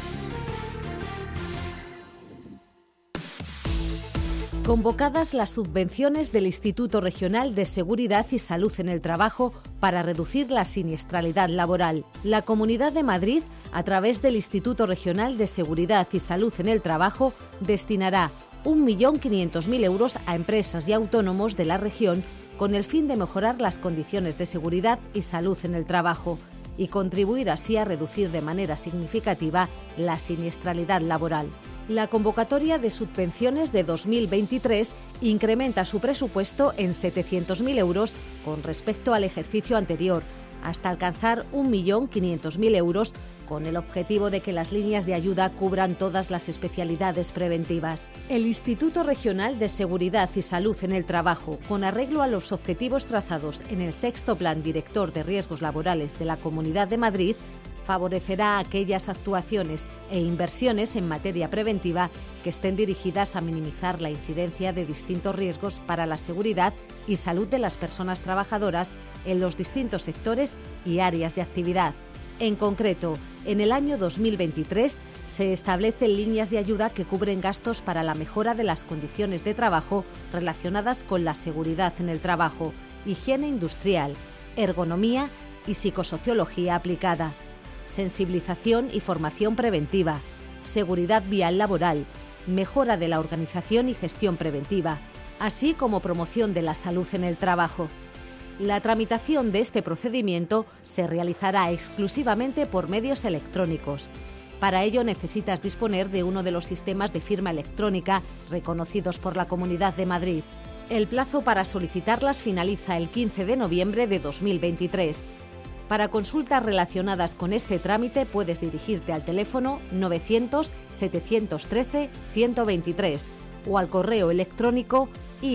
Convocadas las subvenciones del Instituto Regional de Seguridad y Salud en el Trabajo para reducir la siniestralidad laboral. La Comunidad de Madrid, a través del Instituto Regional de Seguridad y Salud en el Trabajo, destinará un millón quinientos mil euros a empresas y autónomos de la región con el fin de mejorar las condiciones de seguridad y salud en el trabajo y contribuir así a reducir de manera significativa la siniestralidad laboral. La convocatoria de subvenciones de dos mil veintitrés incrementa su presupuesto en setecientos mil euros con respecto al ejercicio anterior, hasta alcanzar un millón quinientos mil euros, con el objetivo de que las líneas de ayuda cubran todas las especialidades preventivas. El Instituto Regional de Seguridad y Salud en el Trabajo, con arreglo a los objetivos trazados en el sexto Plan Director de Riesgos Laborales de la Comunidad de Madrid, favorecerá aquellas actuaciones e inversiones en materia preventiva que estén dirigidas a minimizar la incidencia de distintos riesgos para la seguridad y salud de las personas trabajadoras en los distintos sectores y áreas de actividad. En concreto, en el año dos mil veintitrés se establecen líneas de ayuda que cubren gastos para la mejora de las condiciones de trabajo relacionadas con la seguridad en el trabajo, higiene industrial, ergonomía y psicosociología aplicada, sensibilización y formación preventiva, seguridad vial laboral, mejora de la organización y gestión preventiva, así como promoción de la salud en el trabajo. La tramitación de este procedimiento se realizará exclusivamente por medios electrónicos. Para ello necesitas disponer de uno de los sistemas de firma electrónica reconocidos por la Comunidad de Madrid. El plazo para solicitarlas finaliza el quince de noviembre de dos mil veintitrés. Para consultas relacionadas con este trámite puedes dirigirte al teléfono novecientos setecientos trece ciento veintitrés o al correo electrónico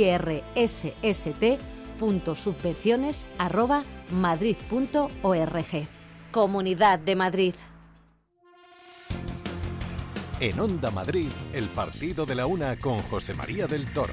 irsst punto subvenciones arroba madrid punto org. Comunidad de Madrid. En Onda Madrid, el partido de la una con José María del Toro.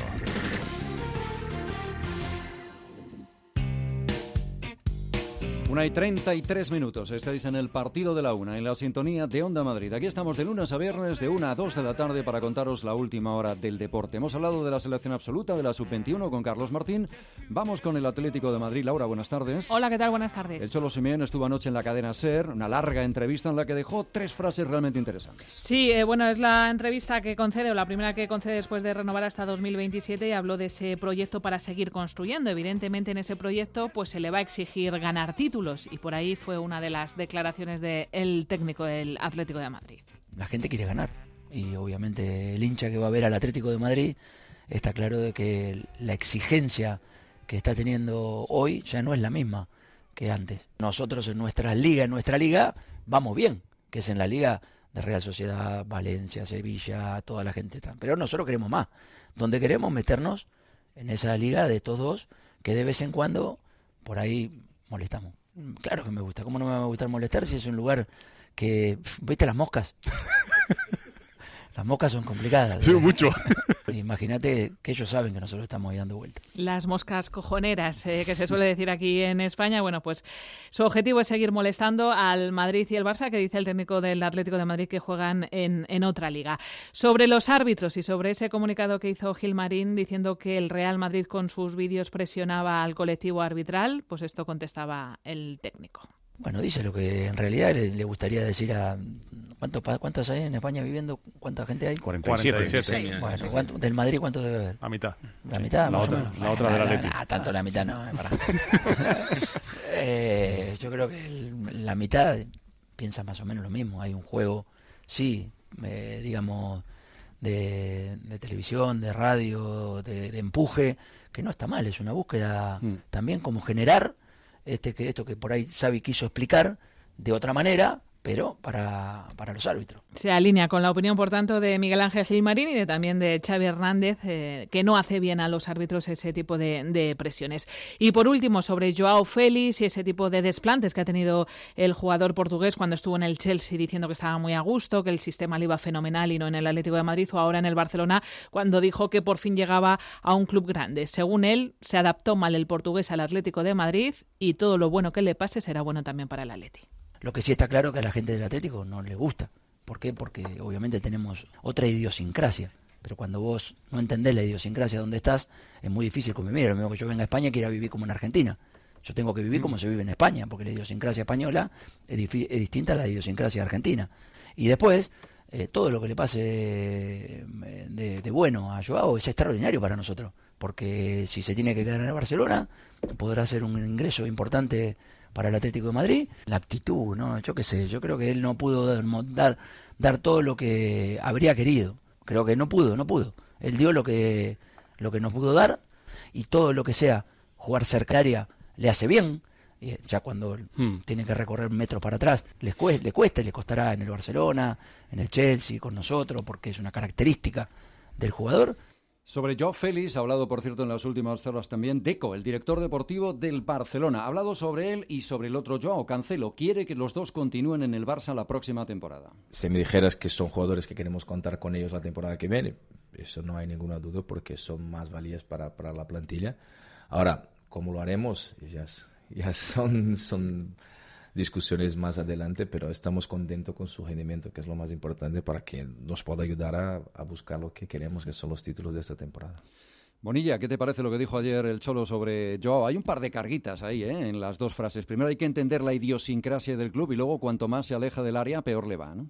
Una y treinta y tres minutos, estáis en el partido de la una, en la sintonía de Onda Madrid. Aquí estamos de lunes a viernes, de una a dos de la tarde, para contaros la última hora del deporte. Hemos hablado de la selección absoluta, de la sub veintiuno, con Carlos Martín. Vamos con el Atlético de Madrid. Laura, buenas tardes. Hola, ¿qué tal? Buenas tardes. El Cholo Simeone estuvo anoche en la cadena SER, una larga entrevista en la que dejó tres frases realmente interesantes. Sí, eh, bueno, es la entrevista que concede, o la primera que concede después de renovar hasta dos mil veintisiete, y habló de ese proyecto para seguir construyendo. Evidentemente, en ese proyecto pues se le va a exigir ganar títulos, y por ahí fue una de las declaraciones del técnico del Atlético de Madrid. La gente quiere ganar, y obviamente el hincha que va a ver al Atlético de Madrid está claro de que la exigencia que está teniendo hoy ya no es la misma que antes. Nosotros en nuestra liga, en nuestra liga vamos bien, que es en la liga de Real Sociedad, Valencia, Sevilla, toda la gente está. Pero nosotros queremos más, donde queremos meternos en esa liga de todos, que de vez en cuando por ahí molestamos. Claro que me gusta, ¿cómo no me va a gustar molestar si es un lugar que... ¿Viste las moscas? Las moscas son complicadas. Sí, ¿eh? Mucho. Imagínate que ellos saben que nosotros estamos ahí dando vueltas. Las moscas cojoneras, eh, que se suele decir aquí en España. Bueno, pues su objetivo es seguir molestando al Madrid y el Barça, que dice el técnico del Atlético de Madrid que juegan en, en otra liga. Sobre los árbitros y sobre ese comunicado que hizo Gilmarín diciendo que el Real Madrid con sus vídeos presionaba al colectivo arbitral, pues esto contestaba el técnico. Bueno, dice lo que en realidad le, le gustaría decir a... ¿Cuántos, ¿Cuántos hay en España viviendo? ¿Cuánta gente hay? cuarenta y siete. cuarenta y siete. Bueno, ¿cuánto, ¿del Madrid cuánto debe haber? La mitad. ¿La mitad? La más otra, o menos. la otra bueno, del la, Atlético. la, tanto la mitad no, para. eh, yo creo que el, la mitad piensa más o menos lo mismo. Hay un juego, sí, eh, digamos, de, de televisión, de radio, de, de empuje, que no está mal, es una búsqueda mm. también como generar este que esto que por ahí Xavi quiso explicar de otra manera, pero para, para los árbitros. Se alinea con la opinión, por tanto, de Miguel Ángel Gilmarín y de, también de Xavi Hernández, eh, que no hace bien a los árbitros ese tipo de, de presiones. Y por último, sobre Joao Félix y ese tipo de desplantes que ha tenido el jugador portugués cuando estuvo en el Chelsea diciendo que estaba muy a gusto, que el sistema le iba fenomenal y no en el Atlético de Madrid, o ahora en el Barcelona, cuando dijo que por fin llegaba a un club grande. Según él, se adaptó mal el portugués al Atlético de Madrid y todo lo bueno que le pase será bueno también para el Atleti. Lo que sí está claro que a la gente del Atlético no le gusta. ¿Por qué? Porque obviamente tenemos otra idiosincrasia. Pero cuando vos no entendés la idiosincrasia donde estás, es muy difícil convivir. Lo mismo que yo venga a España y quiera vivir como en Argentina. Yo tengo que vivir como se vive en España, porque la idiosincrasia española es, difi- es distinta a la idiosincrasia argentina. Y después, eh, todo lo que le pase de, de bueno a Joao es extraordinario para nosotros. Porque si se tiene que quedar en Barcelona, podrá ser un ingreso importante para el Atlético de Madrid. La actitud, ¿no? Yo qué sé, yo creo que él no pudo dar, dar todo lo que habría querido. Creo que no pudo, no pudo. Él dio lo que, lo que nos pudo dar, y todo lo que sea jugar cerca área le hace bien. Y ya cuando hmm. tiene que recorrer metros para atrás, le cuesta, le cuesta y le costará en el Barcelona, en el Chelsea, con nosotros, porque es una característica del jugador. Sobre Joao Félix ha hablado, por cierto, en las últimas horas también Deco, el director deportivo del Barcelona. Ha hablado sobre él y sobre el otro Joao Cancelo. Quiere que los dos continúen en el Barça la próxima temporada. Si me dijeras que son jugadores que queremos contar con ellos la temporada que viene, eso no hay ninguna duda, porque son más valías para, para la plantilla. Ahora, ¿cómo lo haremos? Ya, ya son... son discusiones más adelante, pero estamos contentos con su rendimiento, que es lo más importante para que nos pueda ayudar a, a buscar lo que queremos, que son los títulos de esta temporada. Bonilla, ¿qué te parece lo que dijo ayer el Cholo sobre Joao? Hay un par de carguitas ahí, ¿eh? En las dos frases. Primero hay que entender la idiosincrasia del club y luego cuanto más se aleja del área, peor le va, ¿no?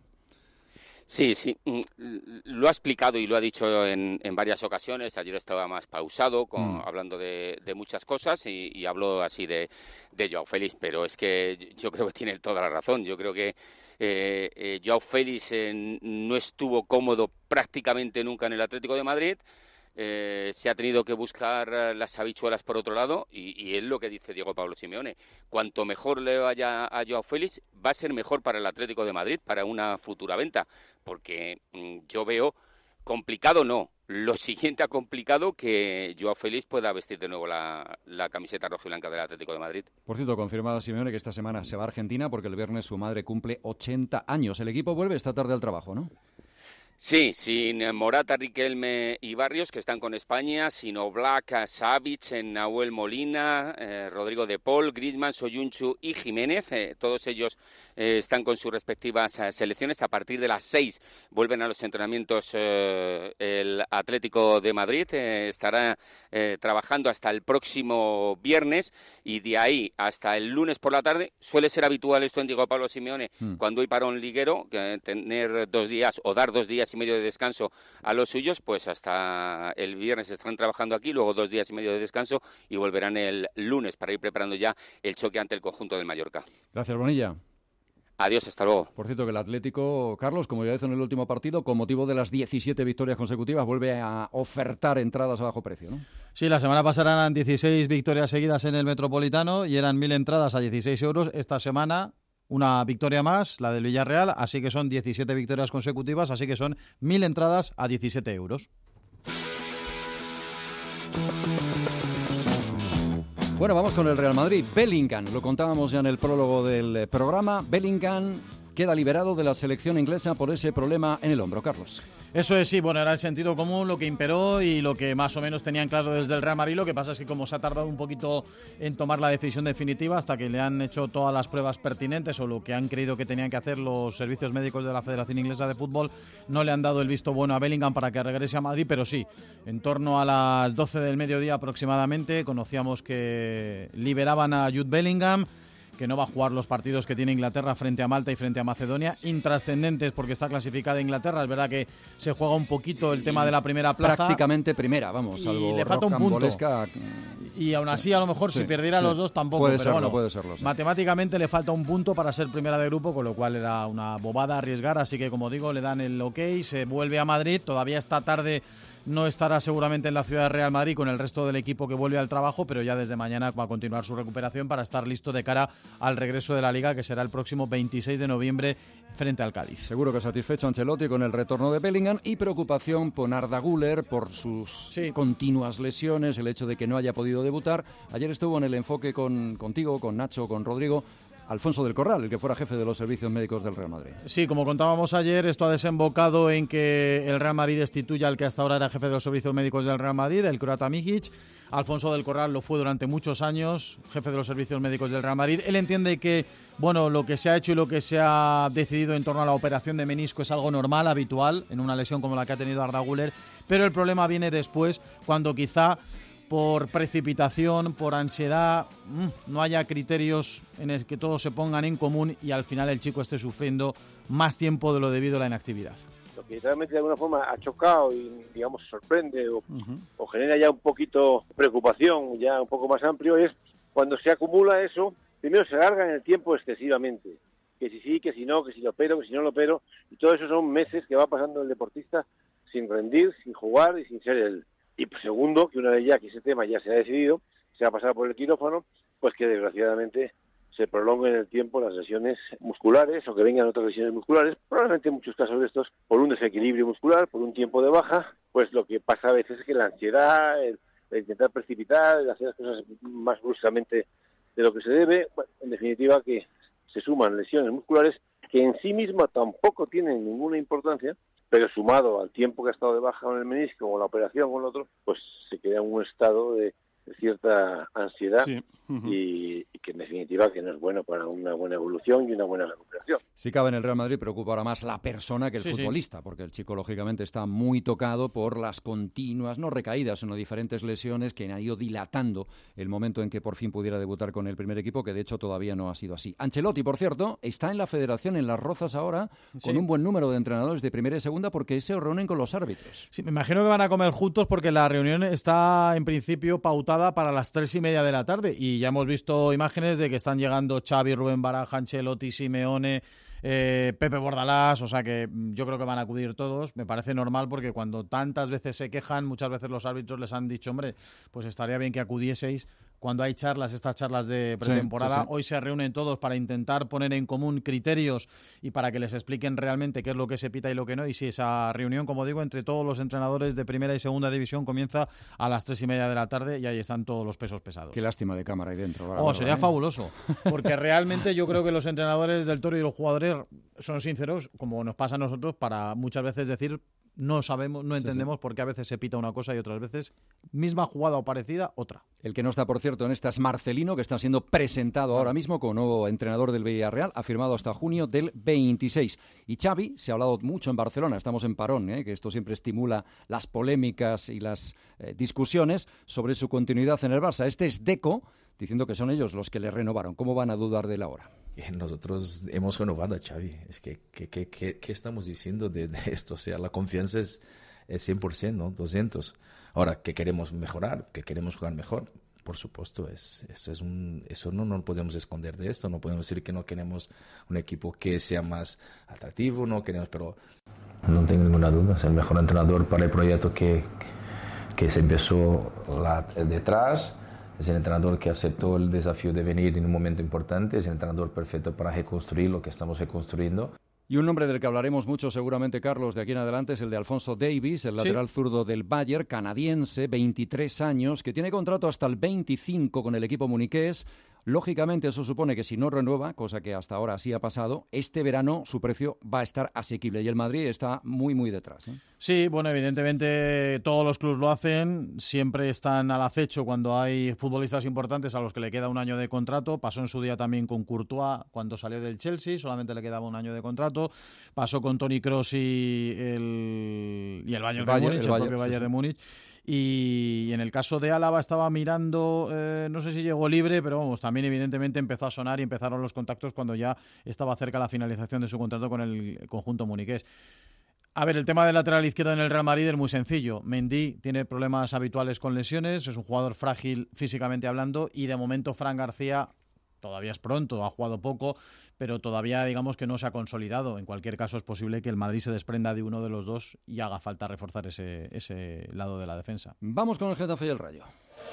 Sí, sí, lo ha explicado y lo ha dicho en, en varias ocasiones. Ayer estaba más pausado, con, mm. hablando de, de muchas cosas y, y habló así de, de Joao Félix, pero es que yo creo que tiene toda la razón. Yo creo que eh, eh, Joao Félix eh, no estuvo cómodo prácticamente nunca en el Atlético de Madrid. Eh, se ha tenido que buscar las habichuelas por otro lado y, y es lo que dice Diego Pablo Simeone. Cuanto mejor le vaya a Joao Félix, va a ser mejor para el Atlético de Madrid, para una futura venta, porque mmm, yo veo complicado, no, lo siguiente a complicado, que Joao Félix pueda vestir de nuevo la, la camiseta rojiblanca del Atlético de Madrid. Por cierto, confirmada Simeone que esta semana se va a Argentina porque el viernes su madre cumple ochenta años. El equipo vuelve esta tarde al trabajo, ¿no? Sí, sin Morata, Riquelme y Barrios, que están con España, sin Oblak, Savic, Nahuel Molina, eh, Rodrigo de Paul, Griezmann, Soyuncu y Jiménez. Eh, todos ellos eh, están con sus respectivas eh, selecciones. A partir de las seis vuelven a los entrenamientos eh, el Atlético de Madrid. Eh, estará eh, trabajando hasta el próximo viernes y de ahí hasta el lunes por la tarde. Suele ser habitual esto en Diego Pablo Simeone, mm. cuando hay parón liguero, que tener dos días o dar dos días y medio de descanso a los suyos, pues hasta el viernes estarán trabajando aquí, luego dos días y medio de descanso y volverán el lunes para ir preparando ya el choque ante el conjunto del Mallorca. Gracias, Bonilla. Adiós, hasta luego. Por cierto, que el Atlético, Carlos, como ya hizo en el último partido, con motivo de las diecisiete victorias consecutivas, vuelve a ofertar entradas a bajo precio, ¿no? Sí, la semana pasada eran dieciséis victorias seguidas en el Metropolitano y eran mil entradas a dieciséis euros. Esta semana una victoria más, la del Villarreal, así que son diecisiete victorias consecutivas, así que son mil entradas a diecisiete euros. Bueno, vamos con el Real Madrid. Bellingham, lo contábamos ya en el prólogo del programa. Bellingham queda liberado de la selección inglesa por ese problema en el hombro, Carlos. Eso es, sí, bueno, era el sentido común lo que imperó y lo que más o menos tenían claro desde el Real Madrid. Lo que pasa es que como se ha tardado un poquito en tomar la decisión definitiva hasta que le han hecho todas las pruebas pertinentes o lo que han creído que tenían que hacer los servicios médicos de la Federación Inglesa de Fútbol, no le han dado el visto bueno a Bellingham para que regrese a Madrid, pero sí, en torno a las doce del mediodía aproximadamente conocíamos que liberaban a Jude Bellingham, que no va a jugar los partidos que tiene Inglaterra frente a Malta y frente a Macedonia, intrascendentes porque está clasificada Inglaterra. Es verdad que se juega un poquito el tema de la primera plaza. Prácticamente primera, vamos, salvo y le falta un punto. Y aún así, a lo mejor, sí, si perdiera sí. los dos, tampoco. Puede pero serlo, bueno, puede serlo. Sí. Matemáticamente le falta un punto para ser primera de grupo, con lo cual era una bobada arriesgar. Así que, como digo, le dan el ok, se vuelve a Madrid. Todavía esta tarde no estará seguramente en la ciudad de Real Madrid con el resto del equipo que vuelve al trabajo, pero ya desde mañana va a continuar su recuperación para estar listo de cara al regreso de la Liga, que será el próximo veintiséis de noviembre frente al Cádiz. Seguro que satisfecho Ancelotti con el retorno de Bellingham y preocupación por Arda Güler por sus sí. continuas lesiones, el hecho de que no haya podido debutar. Ayer estuvo en el enfoque con contigo, con Nacho, con Rodrigo, Alfonso del Corral, el que fuera jefe de los servicios médicos del Real Madrid. Sí, como contábamos ayer, esto ha desembocado en que el Real Madrid destituya al que hasta ahora era jefe de los servicios médicos del Real Madrid, el croata Mihic. Alfonso del Corral lo fue durante muchos años, jefe de los servicios médicos del Real Madrid. Él entiende que, bueno, lo que se ha hecho y lo que se ha decidido en torno a la operación de menisco es algo normal, habitual, en una lesión como la que ha tenido Arda Güler, pero el problema viene después, cuando quizá por precipitación, por ansiedad, no haya criterios en el que todos se pongan en común y al final el chico esté sufriendo más tiempo de lo debido a la inactividad. Lo que realmente de alguna forma ha chocado y, digamos, sorprende o, uh-huh. o genera ya un poquito preocupación, ya un poco más amplio, es cuando se acumula eso, primero se alarga en el tiempo excesivamente, que si sí, que si no, que si lo opero, que si no lo opero, y todo eso son meses que va pasando el deportista sin rendir, sin jugar y sin ser él. Y segundo, que una vez ya que ese tema ya se ha decidido, se va a pasar por el quirófano, pues que desgraciadamente se prolonguen en el tiempo las lesiones musculares o que vengan otras lesiones musculares, probablemente en muchos casos de estos por un desequilibrio muscular, por un tiempo de baja, pues lo que pasa a veces es que la ansiedad, el, el intentar precipitar, el hacer las cosas más bruscamente de lo que se debe, bueno, en definitiva que se suman lesiones musculares que en sí mismas tampoco tienen ninguna importancia, pero sumado al tiempo que ha estado de baja con el menisco o la operación o el otro, pues se crea un estado de, de cierta ansiedad sí. uh-huh. y, y que en definitiva que no es bueno para una buena evolución y una buena recuperación. Si cabe en el Real Madrid preocupa ahora más la persona que el sí, futbolista, sí. porque el chico lógicamente está muy tocado por las continuas, no recaídas, sino diferentes lesiones que han ido dilatando el momento en que por fin pudiera debutar con el primer equipo, que de hecho todavía no ha sido así. Ancelotti, por cierto, está en la federación en Las Rozas ahora sí. con un buen número de entrenadores de primera y segunda porque se reúnen con los árbitros. Sí, me imagino que van a comer juntos porque la reunión está en principio pautada para las tres y media de la tarde y ya hemos visto imágenes de que están llegando Xavi, Rubén Baraja, Ancelotti, Simeone, eh, Pepe Bordalás, o sea que yo creo que van a acudir todos. Me parece normal porque cuando tantas veces se quejan, muchas veces los árbitros les han dicho, hombre, pues estaría bien que acudieseis cuando hay charlas, estas charlas de pretemporada. Sí, sí, sí. Hoy se reúnen todos para intentar poner en común criterios y para que les expliquen realmente qué es lo que se pita y lo que no. Y si esa reunión, como digo, entre todos los entrenadores de primera y segunda división comienza a las tres y media de la tarde y ahí están todos los pesos pesados. Qué lástima de cámara ahí dentro. Vale, oh, vale, sería vale. fabuloso, porque realmente yo creo que los entrenadores del Toro y los jugadores son sinceros, como nos pasa a nosotros, para muchas veces decir no sabemos, no entendemos sí, sí. por qué a veces se pita una cosa y otras veces misma jugada o parecida, otra. El que no está, por cierto, en esta es Marcelino, que está siendo presentado ahora mismo como nuevo entrenador del Villarreal, ha firmado hasta junio del veintiséis. Y Xavi, se ha hablado mucho en Barcelona, estamos en parón, ¿eh? que esto siempre estimula las polémicas y las eh, discusiones sobre su continuidad en el Barça. Este es Deco, diciendo que son ellos los que le renovaron. ¿Cómo van a dudar de él ahora? Nosotros hemos renovado a Xavi. Es que, ¿qué que, que, que estamos diciendo de, de esto? O sea, la confianza es, es cien por ciento, ¿no? doscientos. Ahora, ¿qué queremos mejorar? ¿Qué queremos jugar mejor? Por supuesto, es, es, es un, eso no, no podemos esconder de esto. No podemos decir que no queremos un equipo que sea más atractivo, no queremos, pero... No tengo ninguna duda, es el mejor entrenador para el proyecto que, que se empezó la, detrás. Es el entrenador que aceptó el desafío de venir en un momento importante. Es el entrenador perfecto para reconstruir lo que estamos reconstruyendo. Y un nombre del que hablaremos mucho seguramente, Carlos, de aquí en adelante es el de Alphonso Davies, el lateral sí. zurdo del Bayern, canadiense, veintitrés años, que tiene contrato hasta el veinticinco con el equipo muniqués. Lógicamente eso supone que si no renueva, cosa que hasta ahora sí ha pasado, este verano su precio va a estar asequible y el Madrid está muy muy detrás, ¿eh? Sí, bueno, evidentemente todos los clubes lo hacen, siempre están al acecho cuando hay futbolistas importantes a los que le queda un año de contrato. Pasó en su día también con Courtois cuando salió del Chelsea, solamente le quedaba un año de contrato. Pasó con Toni Kroos y el, y el Bayern, el Bayern de Múnich, el, el Bayern, propio Bayern sí, de Múnich. Y en el caso de Álava estaba mirando, eh, no sé si llegó libre, pero vamos, también evidentemente empezó a sonar y empezaron los contactos cuando ya estaba cerca la finalización de su contrato con el conjunto muniqués. A ver, el tema del lateral izquierdo en el Real Madrid es muy sencillo. Mendy tiene problemas habituales con lesiones, es un jugador frágil físicamente hablando, y de momento Fran García todavía es pronto, ha jugado poco, pero todavía digamos que no se ha consolidado. En cualquier caso es posible que el Madrid se desprenda de uno de los dos y haga falta reforzar ese, ese lado de la defensa. Vamos con el Getafe y el Rayo.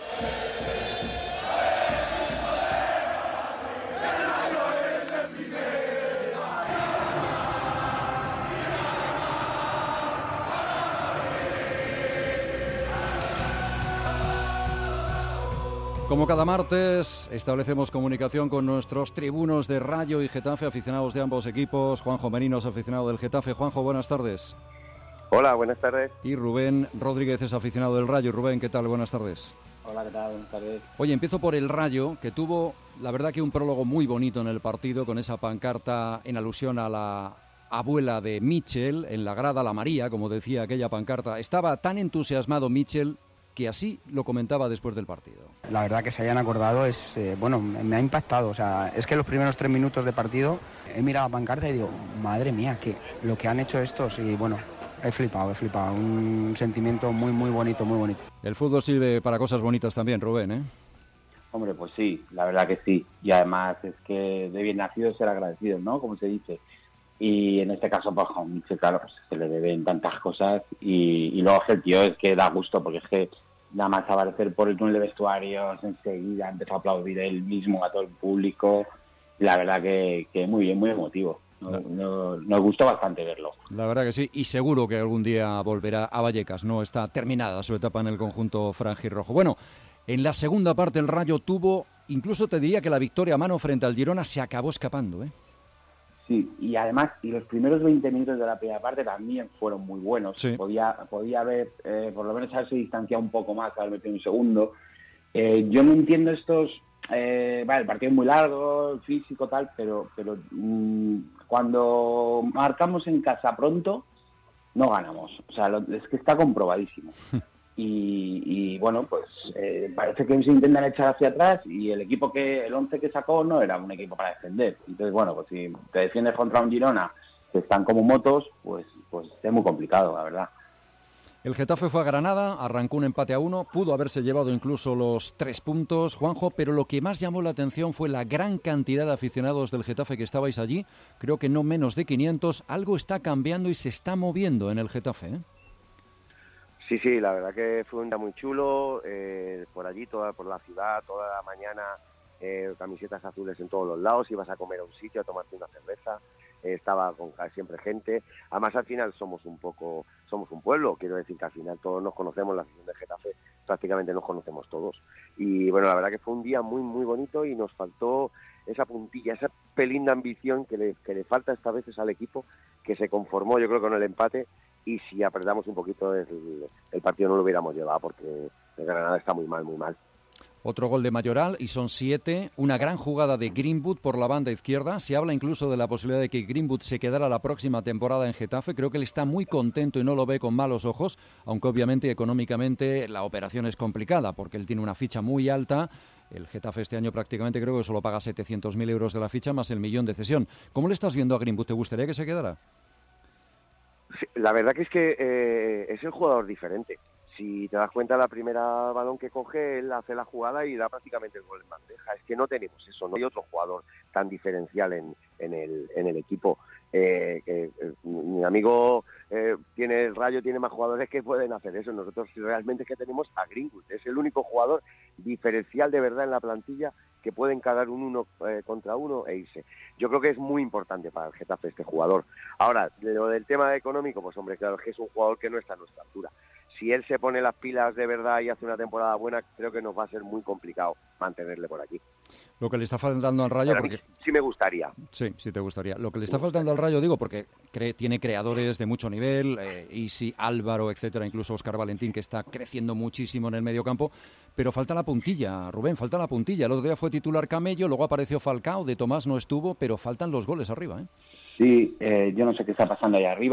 Como cada martes, establecemos comunicación con nuestros tribunos de Rayo y Getafe, aficionados de ambos equipos. Juanjo Merinos, aficionado del Getafe. Juanjo, buenas tardes. Hola, buenas tardes. Y Rubén Rodríguez es aficionado del Rayo. Rubén, ¿qué tal? Buenas tardes. Hola, ¿qué tal? Buenas tardes. Oye, empiezo por el Rayo, que tuvo, la verdad, que un prólogo muy bonito en el partido, con esa pancarta en alusión a la abuela de Mitchell, en la grada, la María, como decía aquella pancarta. Estaba tan entusiasmado Mitchell que así lo comentaba después del partido. La verdad que se hayan acordado es, eh, bueno, me ha impactado. O sea, es que los primeros tres minutos de partido he mirado la pancarta y digo, madre mía, que lo que han hecho estos, y bueno, he flipado, he flipado. Un sentimiento muy, muy bonito, muy bonito. El fútbol sirve para cosas bonitas también, Rubén, ¿eh? Hombre, pues sí, la verdad que sí. Y además es que de bien nacido es ser agradecido, ¿no? Como se dice. Y en este caso, pues, a Mitchell, claro, pues, se le deben tantas cosas. Y, y luego es que el tío es que da gusto, porque es que nada más aparecer por el túnel de vestuarios, enseguida empezó a aplaudir él mismo a todo el público. Y la verdad que, que muy bien, muy emotivo. Nos, nos, nos gustó bastante verlo. La verdad que sí, y seguro que algún día volverá a Vallecas. No está terminada su etapa en el conjunto franjirrojo. Bueno, en la segunda parte el Rayo tuvo, incluso te diría que la victoria a mano frente al Girona se acabó escapando, ¿eh? Sí, y además, y los primeros veinte minutos de la primera parte también fueron muy buenos. Sí. Podía podía haber, eh, por lo menos haberse distanciado un poco más, haber metido un segundo. Eh, yo no entiendo estos... Eh, vale, el partido es muy largo, físico, tal, pero pero mmm, cuando marcamos en casa pronto, no ganamos. O sea, lo, es que está comprobadísimo. Y, y bueno, pues eh, parece que se intentan echar hacia atrás, y el equipo que el once que sacó no era un equipo para defender. Entonces, bueno, pues si te defiendes contra un Girona que están como motos, pues pues es muy complicado, la verdad. El Getafe fue a Granada, arrancó un empate a uno, pudo haberse llevado incluso los tres puntos, Juanjo, pero lo que más llamó la atención fue la gran cantidad de aficionados del Getafe que estabais allí. Creo que no menos de quinientos. Algo está cambiando y se está moviendo en el Getafe, ¿eh? Sí, sí, la verdad que fue un día muy chulo, eh, por allí, toda por la ciudad, toda la mañana, eh, camisetas azules en todos los lados, ibas a comer a un sitio, a tomarte una cerveza, eh, estaba con siempre gente. Además, al final somos un poco, somos un pueblo, quiero decir que al final todos nos conocemos, la afición de Getafe prácticamente nos conocemos todos. Y bueno, la verdad que fue un día muy, muy bonito, y nos faltó esa puntilla, esa pelín de ambición que le, que le falta esta vez al equipo, que se conformó, yo creo, con el empate. Y si apretamos un poquito el, el partido no lo hubiéramos llevado, porque el Granada está muy mal, muy mal. Otro gol de Mayoral y son siete. Una gran jugada de Greenwood por la banda izquierda. Se habla incluso de la posibilidad de que Greenwood se quedara la próxima temporada en Getafe. Creo que él está muy contento y no lo ve con malos ojos, aunque obviamente económicamente la operación es complicada, porque él tiene una ficha muy alta. El Getafe este año prácticamente creo que solo paga setecientos mil euros de la ficha más el millón de cesión. ¿Cómo le estás viendo a Greenwood? ¿Te gustaría que se quedara? Sí, la verdad que es que eh, es el jugador diferente. Si te das cuenta, la primera balón que coge, él hace la jugada y da prácticamente el gol en bandeja. Es que no tenemos eso, no hay otro jugador tan diferencial en, en, el, en el equipo. Eh, eh, eh, mi amigo eh, tiene el Rayo, tiene más jugadores que pueden hacer eso. Nosotros realmente es que tenemos a Greenwood. Es el único jugador diferencial de verdad en la plantilla que puede encarar un uno eh, contra uno e irse. Yo creo que es muy importante para el Getafe este jugador. Ahora, lo del tema económico, pues hombre, claro, es que es un jugador que no está a nuestra altura. Si él se pone las pilas de verdad y hace una temporada buena, creo que nos va a ser muy complicado mantenerle por aquí. Lo que le está faltando al Rayo... Porque... Sí me gustaría. Sí, sí te gustaría. Lo que le está faltando al Rayo, digo, porque cre- tiene creadores de mucho nivel, eh, Isi, Álvaro, etcétera, incluso Óscar Valentín, que está creciendo muchísimo en el mediocampo, pero falta la puntilla, Rubén, falta la puntilla. El otro día fue titular Camello, luego apareció Falcao, de Tomás no estuvo, pero faltan los goles arriba, ¿eh? Sí, eh, yo no sé qué está pasando ahí arriba.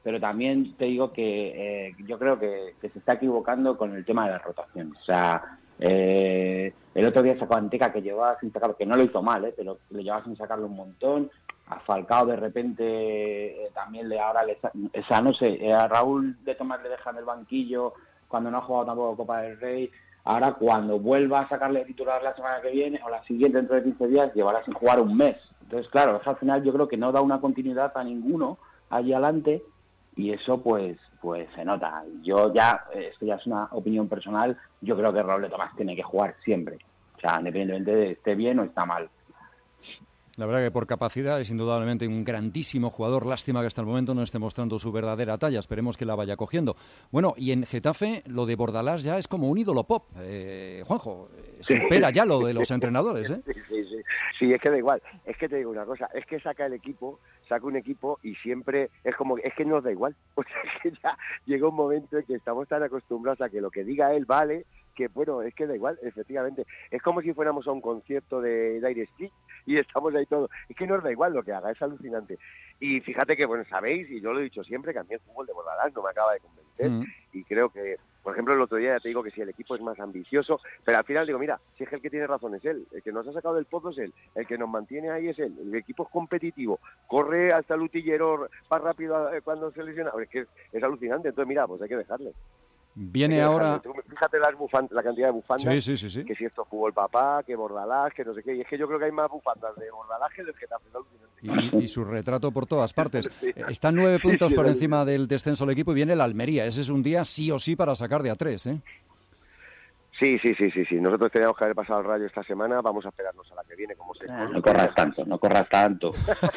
pero también te digo que eh, yo creo que, que se está equivocando con el tema de las rotaciones. O sea, eh, el otro día sacó a Anteca, que llevaba sin sacarlo, que no lo hizo mal, ¿eh? Pero le llevaba sin sacarlo un montón. A Falcao de repente eh, también le ahora le, o sea, no sé, eh, a Raúl de Tomás le dejan el banquillo cuando no ha jugado tampoco Copa del Rey. Ahora cuando vuelva a sacarle titular la semana que viene o la siguiente dentro de quince días, llevará sin jugar un mes. Entonces, claro, al final yo creo que no da una continuidad a ninguno allí adelante y eso pues pues se nota. Yo ya, esto ya es una opinión personal, yo creo que Raúl de Tomás tiene que jugar siempre. O sea, independientemente de esté bien o está mal. La verdad que por capacidad es indudablemente un grandísimo jugador. Lástima que hasta el momento no esté mostrando su verdadera talla. Esperemos que la vaya cogiendo. Bueno, y en Getafe lo de Bordalás ya es como un ídolo pop. Eh, Juanjo, supera ya lo de los entrenadores, ¿eh? Sí, sí, sí. Sí, es que da igual. Es que te digo una cosa. Es que saca el equipo, saca un equipo y siempre es como... Es que nos da igual. O sea, es que ya llega un momento en que estamos tan acostumbrados a que lo que diga él vale... que bueno, es que da igual, efectivamente. Es como si fuéramos a un concierto de Dire Straits y estamos ahí todos. Es que no os da igual lo que haga, es alucinante. Y fíjate que, bueno, sabéis, y yo lo he dicho siempre, que a mí el fútbol de Bordalás no me acaba de convencer. Mm. Y creo que, por ejemplo, el otro día ya te digo que si el equipo es más ambicioso, pero al final digo, mira, si es que el que tiene razón es él, el que nos ha sacado del pozo es él, el que nos mantiene ahí es él, el equipo es competitivo, corre hasta el utillero más rápido cuando se lesiona, es que es, es alucinante. Entonces, mira, pues hay que dejarle. Viene ahora... Fíjate las bufand- la cantidad de bufandas, sí, sí, sí, sí. que si esto jugó el papá, que Bordalás, que no sé qué, y es que yo creo que hay más bufandas de Bordalás que del Getafe. Y, y su retrato por todas partes. Sí. Están nueve puntos por encima del descenso del equipo y viene el Almería. Ese es un día sí o sí para sacar de a tres, ¿eh? Sí, sí, sí, sí, sí. Nosotros teníamos que haber pasado el Rayo esta semana, vamos a esperarnos a la que viene, como se... Ah, no corras tanto, no corras tanto.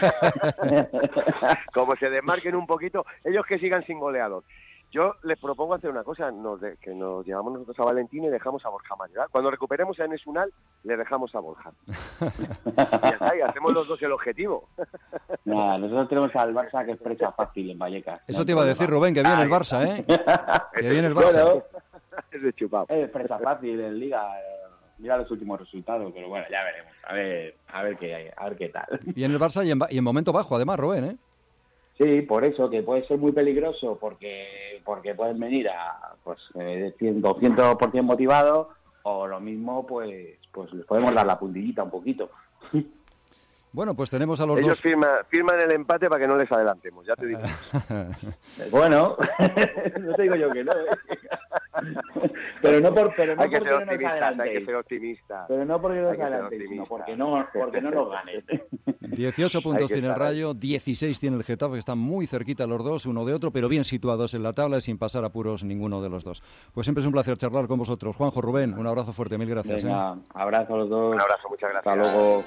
Como se desmarquen un poquito, ellos que sigan sin goleador. Yo les propongo hacer una cosa, nos de, que nos llevamos nosotros a Valentín y dejamos a Borja Mayoral. Cuando recuperemos a Enes Unal, le dejamos a Borja. Y ya está, y hacemos los dos el objetivo. Nada, nosotros tenemos al Barça que es presa fácil en Vallecas. Eso te iba a decir, Rubén, que viene el Barça, ¿eh? Que viene el Barça. Bueno, es de chupado. Es presa fácil en Liga. Mira los últimos resultados, pero bueno, ya veremos. A ver, a ver qué, a ver qué tal. Viene el Barça y en, y en momento bajo, además, Rubén, ¿eh? Sí, por eso, que puede ser muy peligroso, porque porque pueden venir a pues eh, doscientos por ciento motivados, o lo mismo, pues pues les podemos dar la puntillita un poquito. Bueno, pues tenemos a los Ellos dos... Ellos firman, firman el empate para que no les adelantemos, ya te digo. Bueno, no te digo yo que no, ¿eh? Pero no, por, pero no hay que porque ser no nos adelantéis. Hay que ser optimista. Pero no porque nos adelantéis, sino porque no, porque no nos ganéis. dieciocho puntos tiene el Rayo, dieciséis tiene el Getafe, que están muy cerquita los dos, uno de otro, pero bien situados en la tabla y sin pasar apuros ninguno de los dos. Pues siempre es un placer charlar con vosotros. Juanjo, Rubén, un abrazo fuerte, mil gracias. Venga, ¿eh? Abrazo a los dos. Un abrazo, muchas gracias. Hasta luego.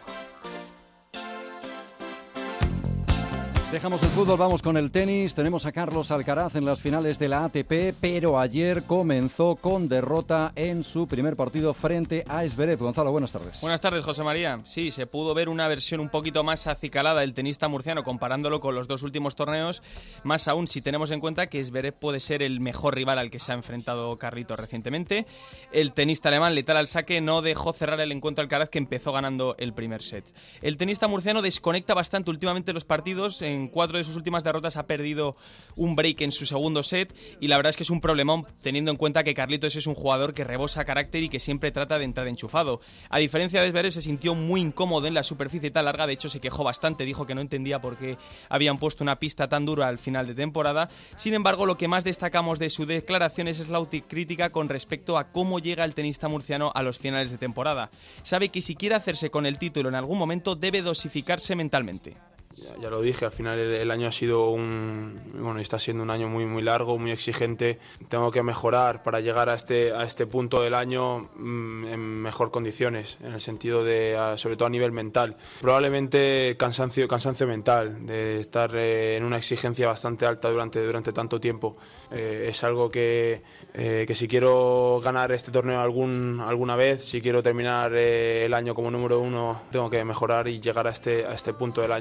Dejamos el fútbol, vamos con el tenis. Tenemos a Carlos Alcaraz en las finales de la A T P, pero ayer comenzó con derrota en su primer partido frente a Zverev. Gonzalo, buenas tardes. Buenas tardes, José María. Sí, se pudo ver una versión un poquito más acicalada del tenista murciano comparándolo con los dos últimos torneos, más aún si tenemos en cuenta que Zverev puede ser el mejor rival al que se ha enfrentado Carlitos recientemente. El tenista alemán, letal al saque, no dejó cerrar el encuentro Alcaraz, que empezó ganando el primer set. El tenista murciano desconecta bastante últimamente los partidos. En cuatro de sus últimas derrotas ha perdido un break en su segundo set y la verdad es que es un problemón teniendo en cuenta que Carlitos es un jugador que rebosa carácter y que siempre trata de entrar enchufado. A diferencia de Zverev, se sintió muy incómodo en la superficie tan larga, de hecho se quejó bastante, dijo que no entendía por qué habían puesto una pista tan dura al final de temporada. Sin embargo, lo que más destacamos de sus declaraciones es la autocrítica con respecto a cómo llega el tenista murciano a los finales de temporada. Sabe que si quiere hacerse con el título en algún momento debe dosificarse mentalmente. Ya, ya lo dije, al final el, el año ha sido un, bueno, está siendo un año muy muy largo, muy exigente. Tengo que mejorar para llegar a este a este punto del año mmm, en mejor condiciones, en el sentido de, a, sobre todo a nivel mental. Probablemente cansancio cansancio mental de estar eh, en una exigencia bastante alta durante durante tanto tiempo. Eh, es algo que eh, que si quiero ganar este torneo algún alguna vez, si quiero terminar eh, el año como número uno, tengo que mejorar y llegar a este a este punto del año tranquilo,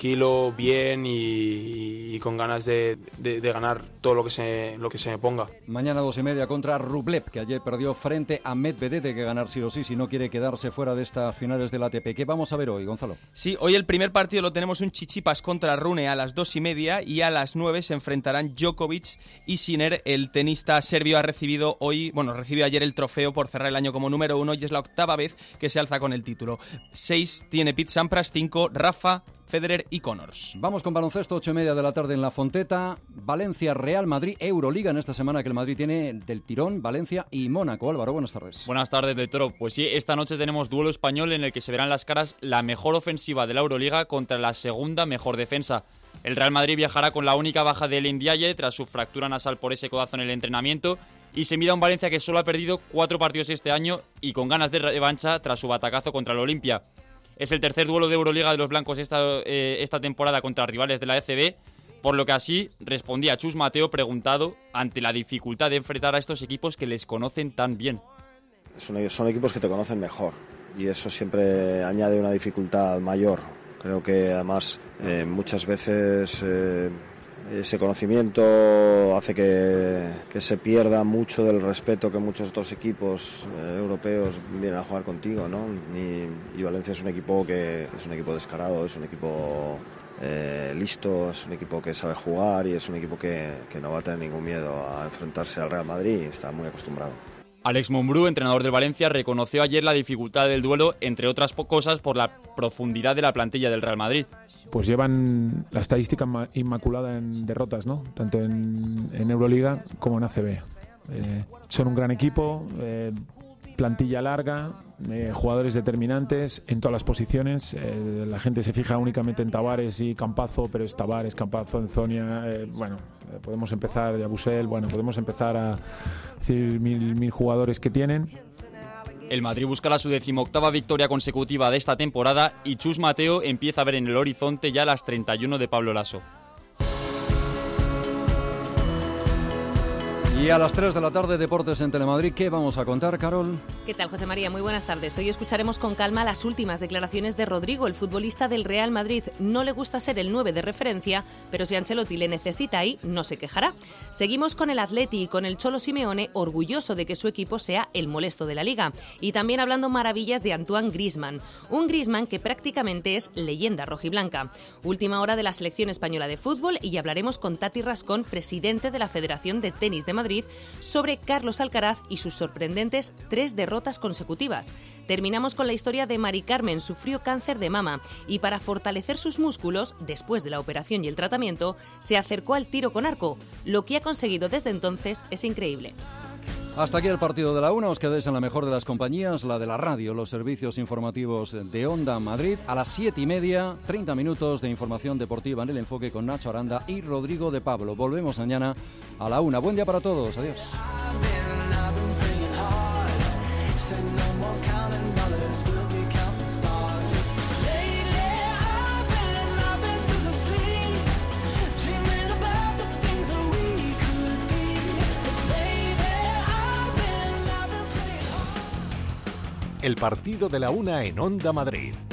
tranquilo, bien y, y con ganas de, de, de ganar todo lo que se lo que se me ponga. Mañana dos y media contra Rublev, que ayer perdió frente a Medvedev, de que ganar sí o sí si no quiere quedarse fuera de estas finales del A T P. ¿Qué vamos a ver hoy, Gonzalo? Sí, hoy el primer partido lo tenemos un Tsitsipas contra Rune a las dos y media y a las nueve se enfrentarán Djokovic y Sinner. El tenista serbio ha recibido hoy, bueno, recibió ayer el trofeo por cerrar el año como número uno y es la octava vez que se alza con el título. Seis tiene Pete Sampras, cinco Rafa, Federer y Connors. Vamos con baloncesto, ocho y media de la tarde en La Fonteta. Valencia, Real Madrid, Euroliga en esta semana que el Madrid tiene del tirón, Valencia y Mónaco. Álvaro, buenas tardes. Buenas tardes, de Toro. Pues sí, esta noche tenemos duelo español en el que se verán las caras la mejor ofensiva de la Euroliga contra la segunda mejor defensa. El Real Madrid viajará con la única baja de El Ndiaye tras su fractura nasal por ese codazo en el entrenamiento y se mira a un Valencia que solo ha perdido cuatro partidos este año y con ganas de revancha tras su batacazo contra el Olimpia. Es el tercer duelo de Euroliga de los blancos esta, eh, esta temporada contra rivales de la E C B, por lo que así respondía Chus Mateo preguntado ante la dificultad de enfrentar a estos equipos que les conocen tan bien. Son, son equipos que te conocen mejor y eso siempre añade una dificultad mayor. Creo que además eh, muchas veces eh, ese conocimiento hace que, que se pierda mucho del respeto que muchos otros equipos eh, europeos vienen a jugar contigo, ¿no? Y, y Valencia es un equipo que es un equipo descarado, es un equipo eh, listo, es un equipo que sabe jugar y es un equipo que, que no va a tener ningún miedo a enfrentarse al Real Madrid, está muy acostumbrado. Alex Mumbrú, entrenador del Valencia, reconoció ayer la dificultad del duelo, entre otras cosas por la profundidad de la plantilla del Real Madrid. Pues llevan la estadística inmaculada en derrotas, ¿no? Tanto en, en Euroliga como en A C B. Eh, son un gran equipo, eh, plantilla larga, eh, jugadores determinantes en todas las posiciones. Eh, la gente se fija únicamente en Tavares y Campazzo, pero es Tavares, Campazzo, Enzonia, eh, bueno, eh, podemos empezar, Yabusel, bueno, podemos empezar a decir mil, mil jugadores que tienen. El Madrid buscará su decimoctava victoria consecutiva de esta temporada y Chus Mateo empieza a ver en el horizonte ya las treinta y uno de Pablo Laso. Y a las tres de la tarde, Deportes en Telemadrid. ¿Qué vamos a contar, Carol? ¿Qué tal, José María? Muy buenas tardes. Hoy escucharemos con calma las últimas declaraciones de Rodrigo, el futbolista del Real Madrid. No le gusta ser el nueve de referencia, pero si Ancelotti le necesita ahí, no se quejará. Seguimos con el Atleti y con el Cholo Simeone, orgulloso de que su equipo sea el molesto de la Liga. Y también hablando maravillas de Antoine Griezmann. Un Griezmann que prácticamente es leyenda rojiblanca. Última hora de la selección española de fútbol y hablaremos con Tati Rascón, presidente de la Federación de Tenis de Madrid, sobre Carlos Alcaraz y sus sorprendentes tres derrotas consecutivas. Terminamos con la historia de Mari Carmen, sufrió cáncer de mama y para fortalecer sus músculos, después de la operación y el tratamiento, se acercó al tiro con arco. Lo que ha conseguido desde entonces es increíble. Hasta aquí el partido de la una, os quedáis en la mejor de las compañías, la de la radio, los servicios informativos de Onda Madrid. A las siete y media, treinta minutos de información deportiva en el enfoque con Nacho Aranda y Rodrigo de Pablo. Volvemos mañana a la una. Buen día para todos, adiós. El partido de la una en Onda Madrid.